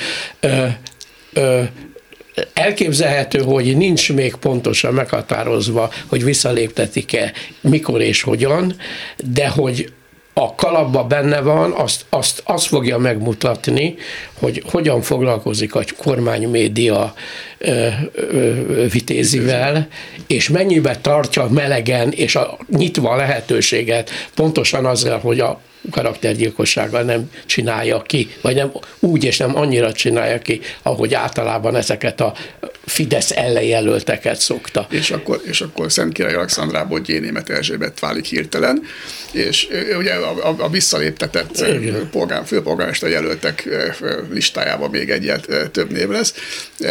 Ö, elképzelhető, hogy nincs még pontosan meghatározva, hogy visszaléptetik-e, mikor és hogyan, de hogy a kalapba benne van, azt, azt, azt fogja megmutatni, hogy hogyan foglalkozik a kormánymédia ö, ö, Vitézivel, és mennyibe tartja melegen, és a, nyitva a lehetőséget pontosan azzal, hogy a karaktergyilkossággal nem csinálja ki, vagy nem úgy és nem annyira csinálja ki, ahogy általában ezeket a Fidesz ellenjelölteket szokta. És akkor, és akkor Szentkirályi Alexandrából Gyénémet Erzsébet válik hirtelen, és ugye a, a, a visszaléptetett polgár, főpolgármester jelöltek listájában még egyet több név lesz.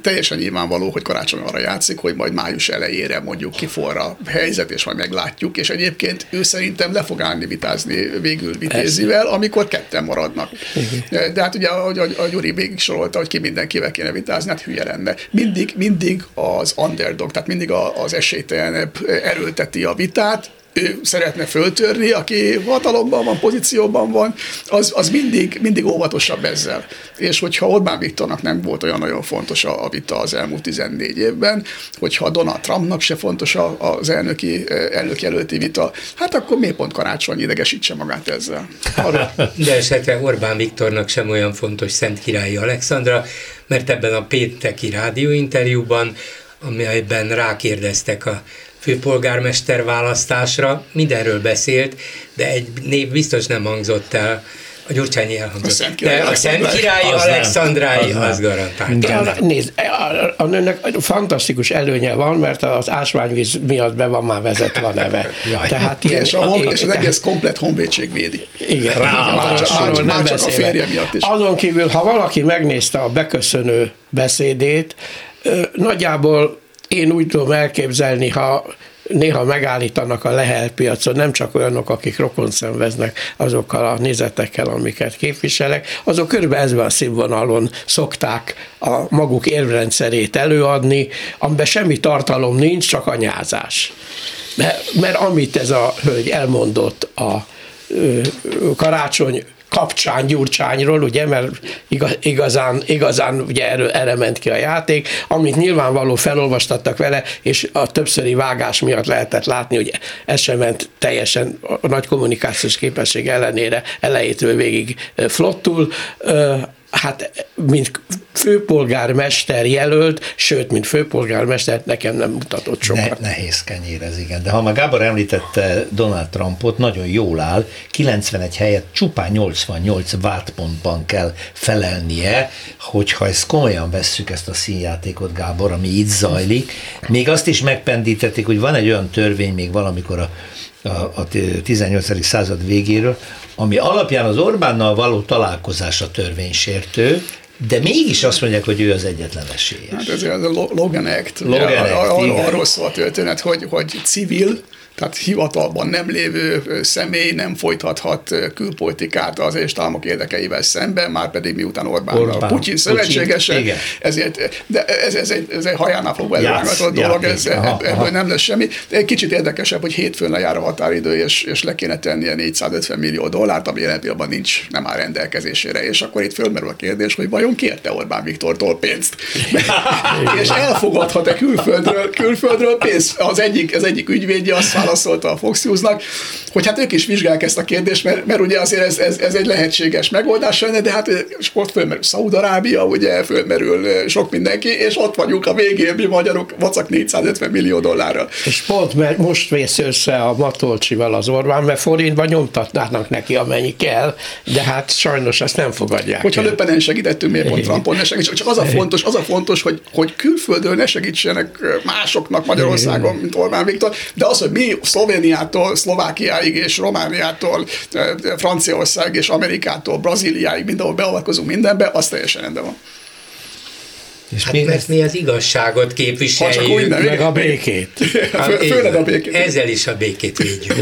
teljesen nyilvánvaló, hogy karácsony arra játszik, hogy majd május elejére mondjuk kiforra a helyzet, és majd meglátjuk, és egyébként ő szerintem le fog állni vitázni végül Vitézivel, amikor ketten maradnak. De hát ugye, ahogy a Gyuri végig sorolta, hogy ki mindenkivel kéne vitázni, hát hülye lenne. Mindig, mindig az underdog, tehát mindig az esélytelenebb erőlteti a vitát, ő szeretne föltörni, aki hatalomban van, pozícióban van, az, az mindig, mindig óvatosabb ezzel. És hogyha Orbán Viktornak nem volt olyan nagyon fontos a, a vita az elmúlt tizennégy évben, hogyha Donald Trumpnak se fontos az elnöki, elnökjelölti vita, hát akkor miért pont Karácsony idegesítse magát ezzel? Arra... De esetre Orbán Viktornak sem olyan fontos Szentkirályi Alexandra, mert ebben a pénteki rádióinterjúban, amelyben rákérdeztek a főpolgármester választásra, mindenről beszélt, de egy név biztos nem hangzott el, a Gyurcsányi elhangzott. De a Szentkirályi Alexandrái az, az garantált. Nézd, a, a nőnek fantasztikus előnye van, mert az ásványvíz miatt be van már vezetve a neve. Jaj, tehát ilyen, és, a hon, és az egész komplet honvédség védi. Igen, Rá, már, csak, már, már, már csak a férje miatt is. Azon kívül, ha valaki megnézte a beköszönő beszédét, nagyjából én úgy tudom elképzelni, ha néha megállítanak a Lehel piacon, nem csak olyanok, akik rokon szenveznek azokkal a nézetekkel, amiket képviselek, azok körülbelül ezen a színvonalon szokták a maguk érvrendszerét előadni, amiben semmi tartalom nincs, csak anyázás. Mert, mert amit ez a hölgy elmondott a ö, Karácsony kapcsán Gyurcsányról, ugye, mert igazán, igazán ugye erre, erre ment ki a játék, amit nyilvánvaló felolvastattak vele, és a többszöri vágás miatt lehetett látni, hogy ez sem ment teljesen a nagy kommunikációs képesség ellenére elejétől végig flottul. Hát, mint főpolgármester jelölt, sőt, mint főpolgármester nekem nem mutatott sokat. Ne, nehéz kenyér ez, igen. De ha már Gábor említette Donald Trumpot, nagyon jól áll, kilencvenegy helyett csupán nyolcvannyolc vádpontban kell felelnie, hogyha ezt komolyan vesszük, ezt a színjátékot, Gábor, ami itt zajlik. Még azt is megpendítették, hogy van egy olyan törvény még valamikor a a, a tizennyolcadik század végéről, ami alapján az Orbánnal való találkozása törvénysértő, de mégis azt mondják, hogy ő az egyetlen esélyes. Hát ez a Logan Act. Logan Act, arról szól a történet, hogy, hogy civil, tehát hivatalban nem lévő személy nem folytathat külpolitikát az Egyesült Államok érdekeivel szemben, már pedig miután Orbán, Orbán a Putyin szövetségese, ezért, de ez, ez, egy, ez egy hajánál fogva előrángatott dolog, ez, aha, ebből aha. nem lesz semmi. De egy kicsit érdekesebb, hogy hétfőn lejár a határidő, és, és le kéne tennie négyszázötven millió dollárt, ami jelen pillanatban nincs, nem áll rendelkezésére, és akkor itt fölmerül a kérdés, hogy vajon kérte Orbán Viktortól pénzt? És elfogadhat-e külföldről, külföldről pénzt? Az egyik, az egyik ügyvédje azt válaszolta a Fox News-nak, hogy hát ők is vizsgálják ezt a kérdést, mert, mert ugye azért ez, ez, ez egy lehetséges megoldás lenne, de hát ott fölmerül Szaúd-Arábia, ugye fölmerül sok mindenki, és ott vagyunk a végén, mi magyarok, vacak négyszázötven millió dollárra. És pont mert most vész össze a Matolcsival az Orbán, mert forintban nyomtatnának neki, amennyi kell, de hát sajnos ezt nem fogadják. Hogyha Löppen nem segítettünk, miért pont Trumpon ne segítsünk? Csak az a fontos, az a fontos hogy, hogy külföldről ne segítsenek másoknak Magyarországon, mint Orbán Viktor, de az, hogy mi Szlovéniától, Szlovákiáig és Romániától, Franciaország és Amerikától, Brazíliáig mindenhol beavatkozunk mindenbe, az teljesen rendben van. És hát mert mi az igazságot képviseljük. Meg nem, a békét. Fő, főleg a békét. Ezzel is a békét védjük.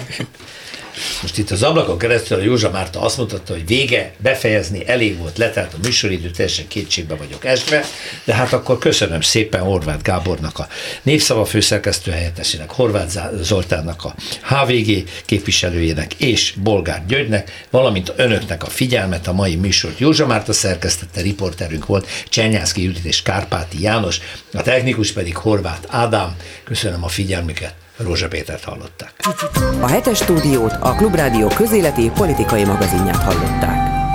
Most itt az ablakon keresztül a Józsa Márta azt mutatta, hogy vége, befejezni, elég volt, letelt a műsoridő, teljesen kétségbe vagyok esve, de hát akkor köszönöm szépen Horváth Gábornak, a Népszava főszerkesztő helyettesének, Horváth Zoltánnak, a há vé gé képviselőjének és Bolgár Györgynek, valamint önöknek a figyelmet, a mai műsort Józsa Márta szerkesztette, riporterünk volt Csernyánszky Judit és Kárpáti János, a technikus pedig Horváth Ádám. Köszönöm a figyelmüket. Rózsa Pétert hallották. A hetes stúdiót, a Klubrádió közéleti politikai magazinját hallották.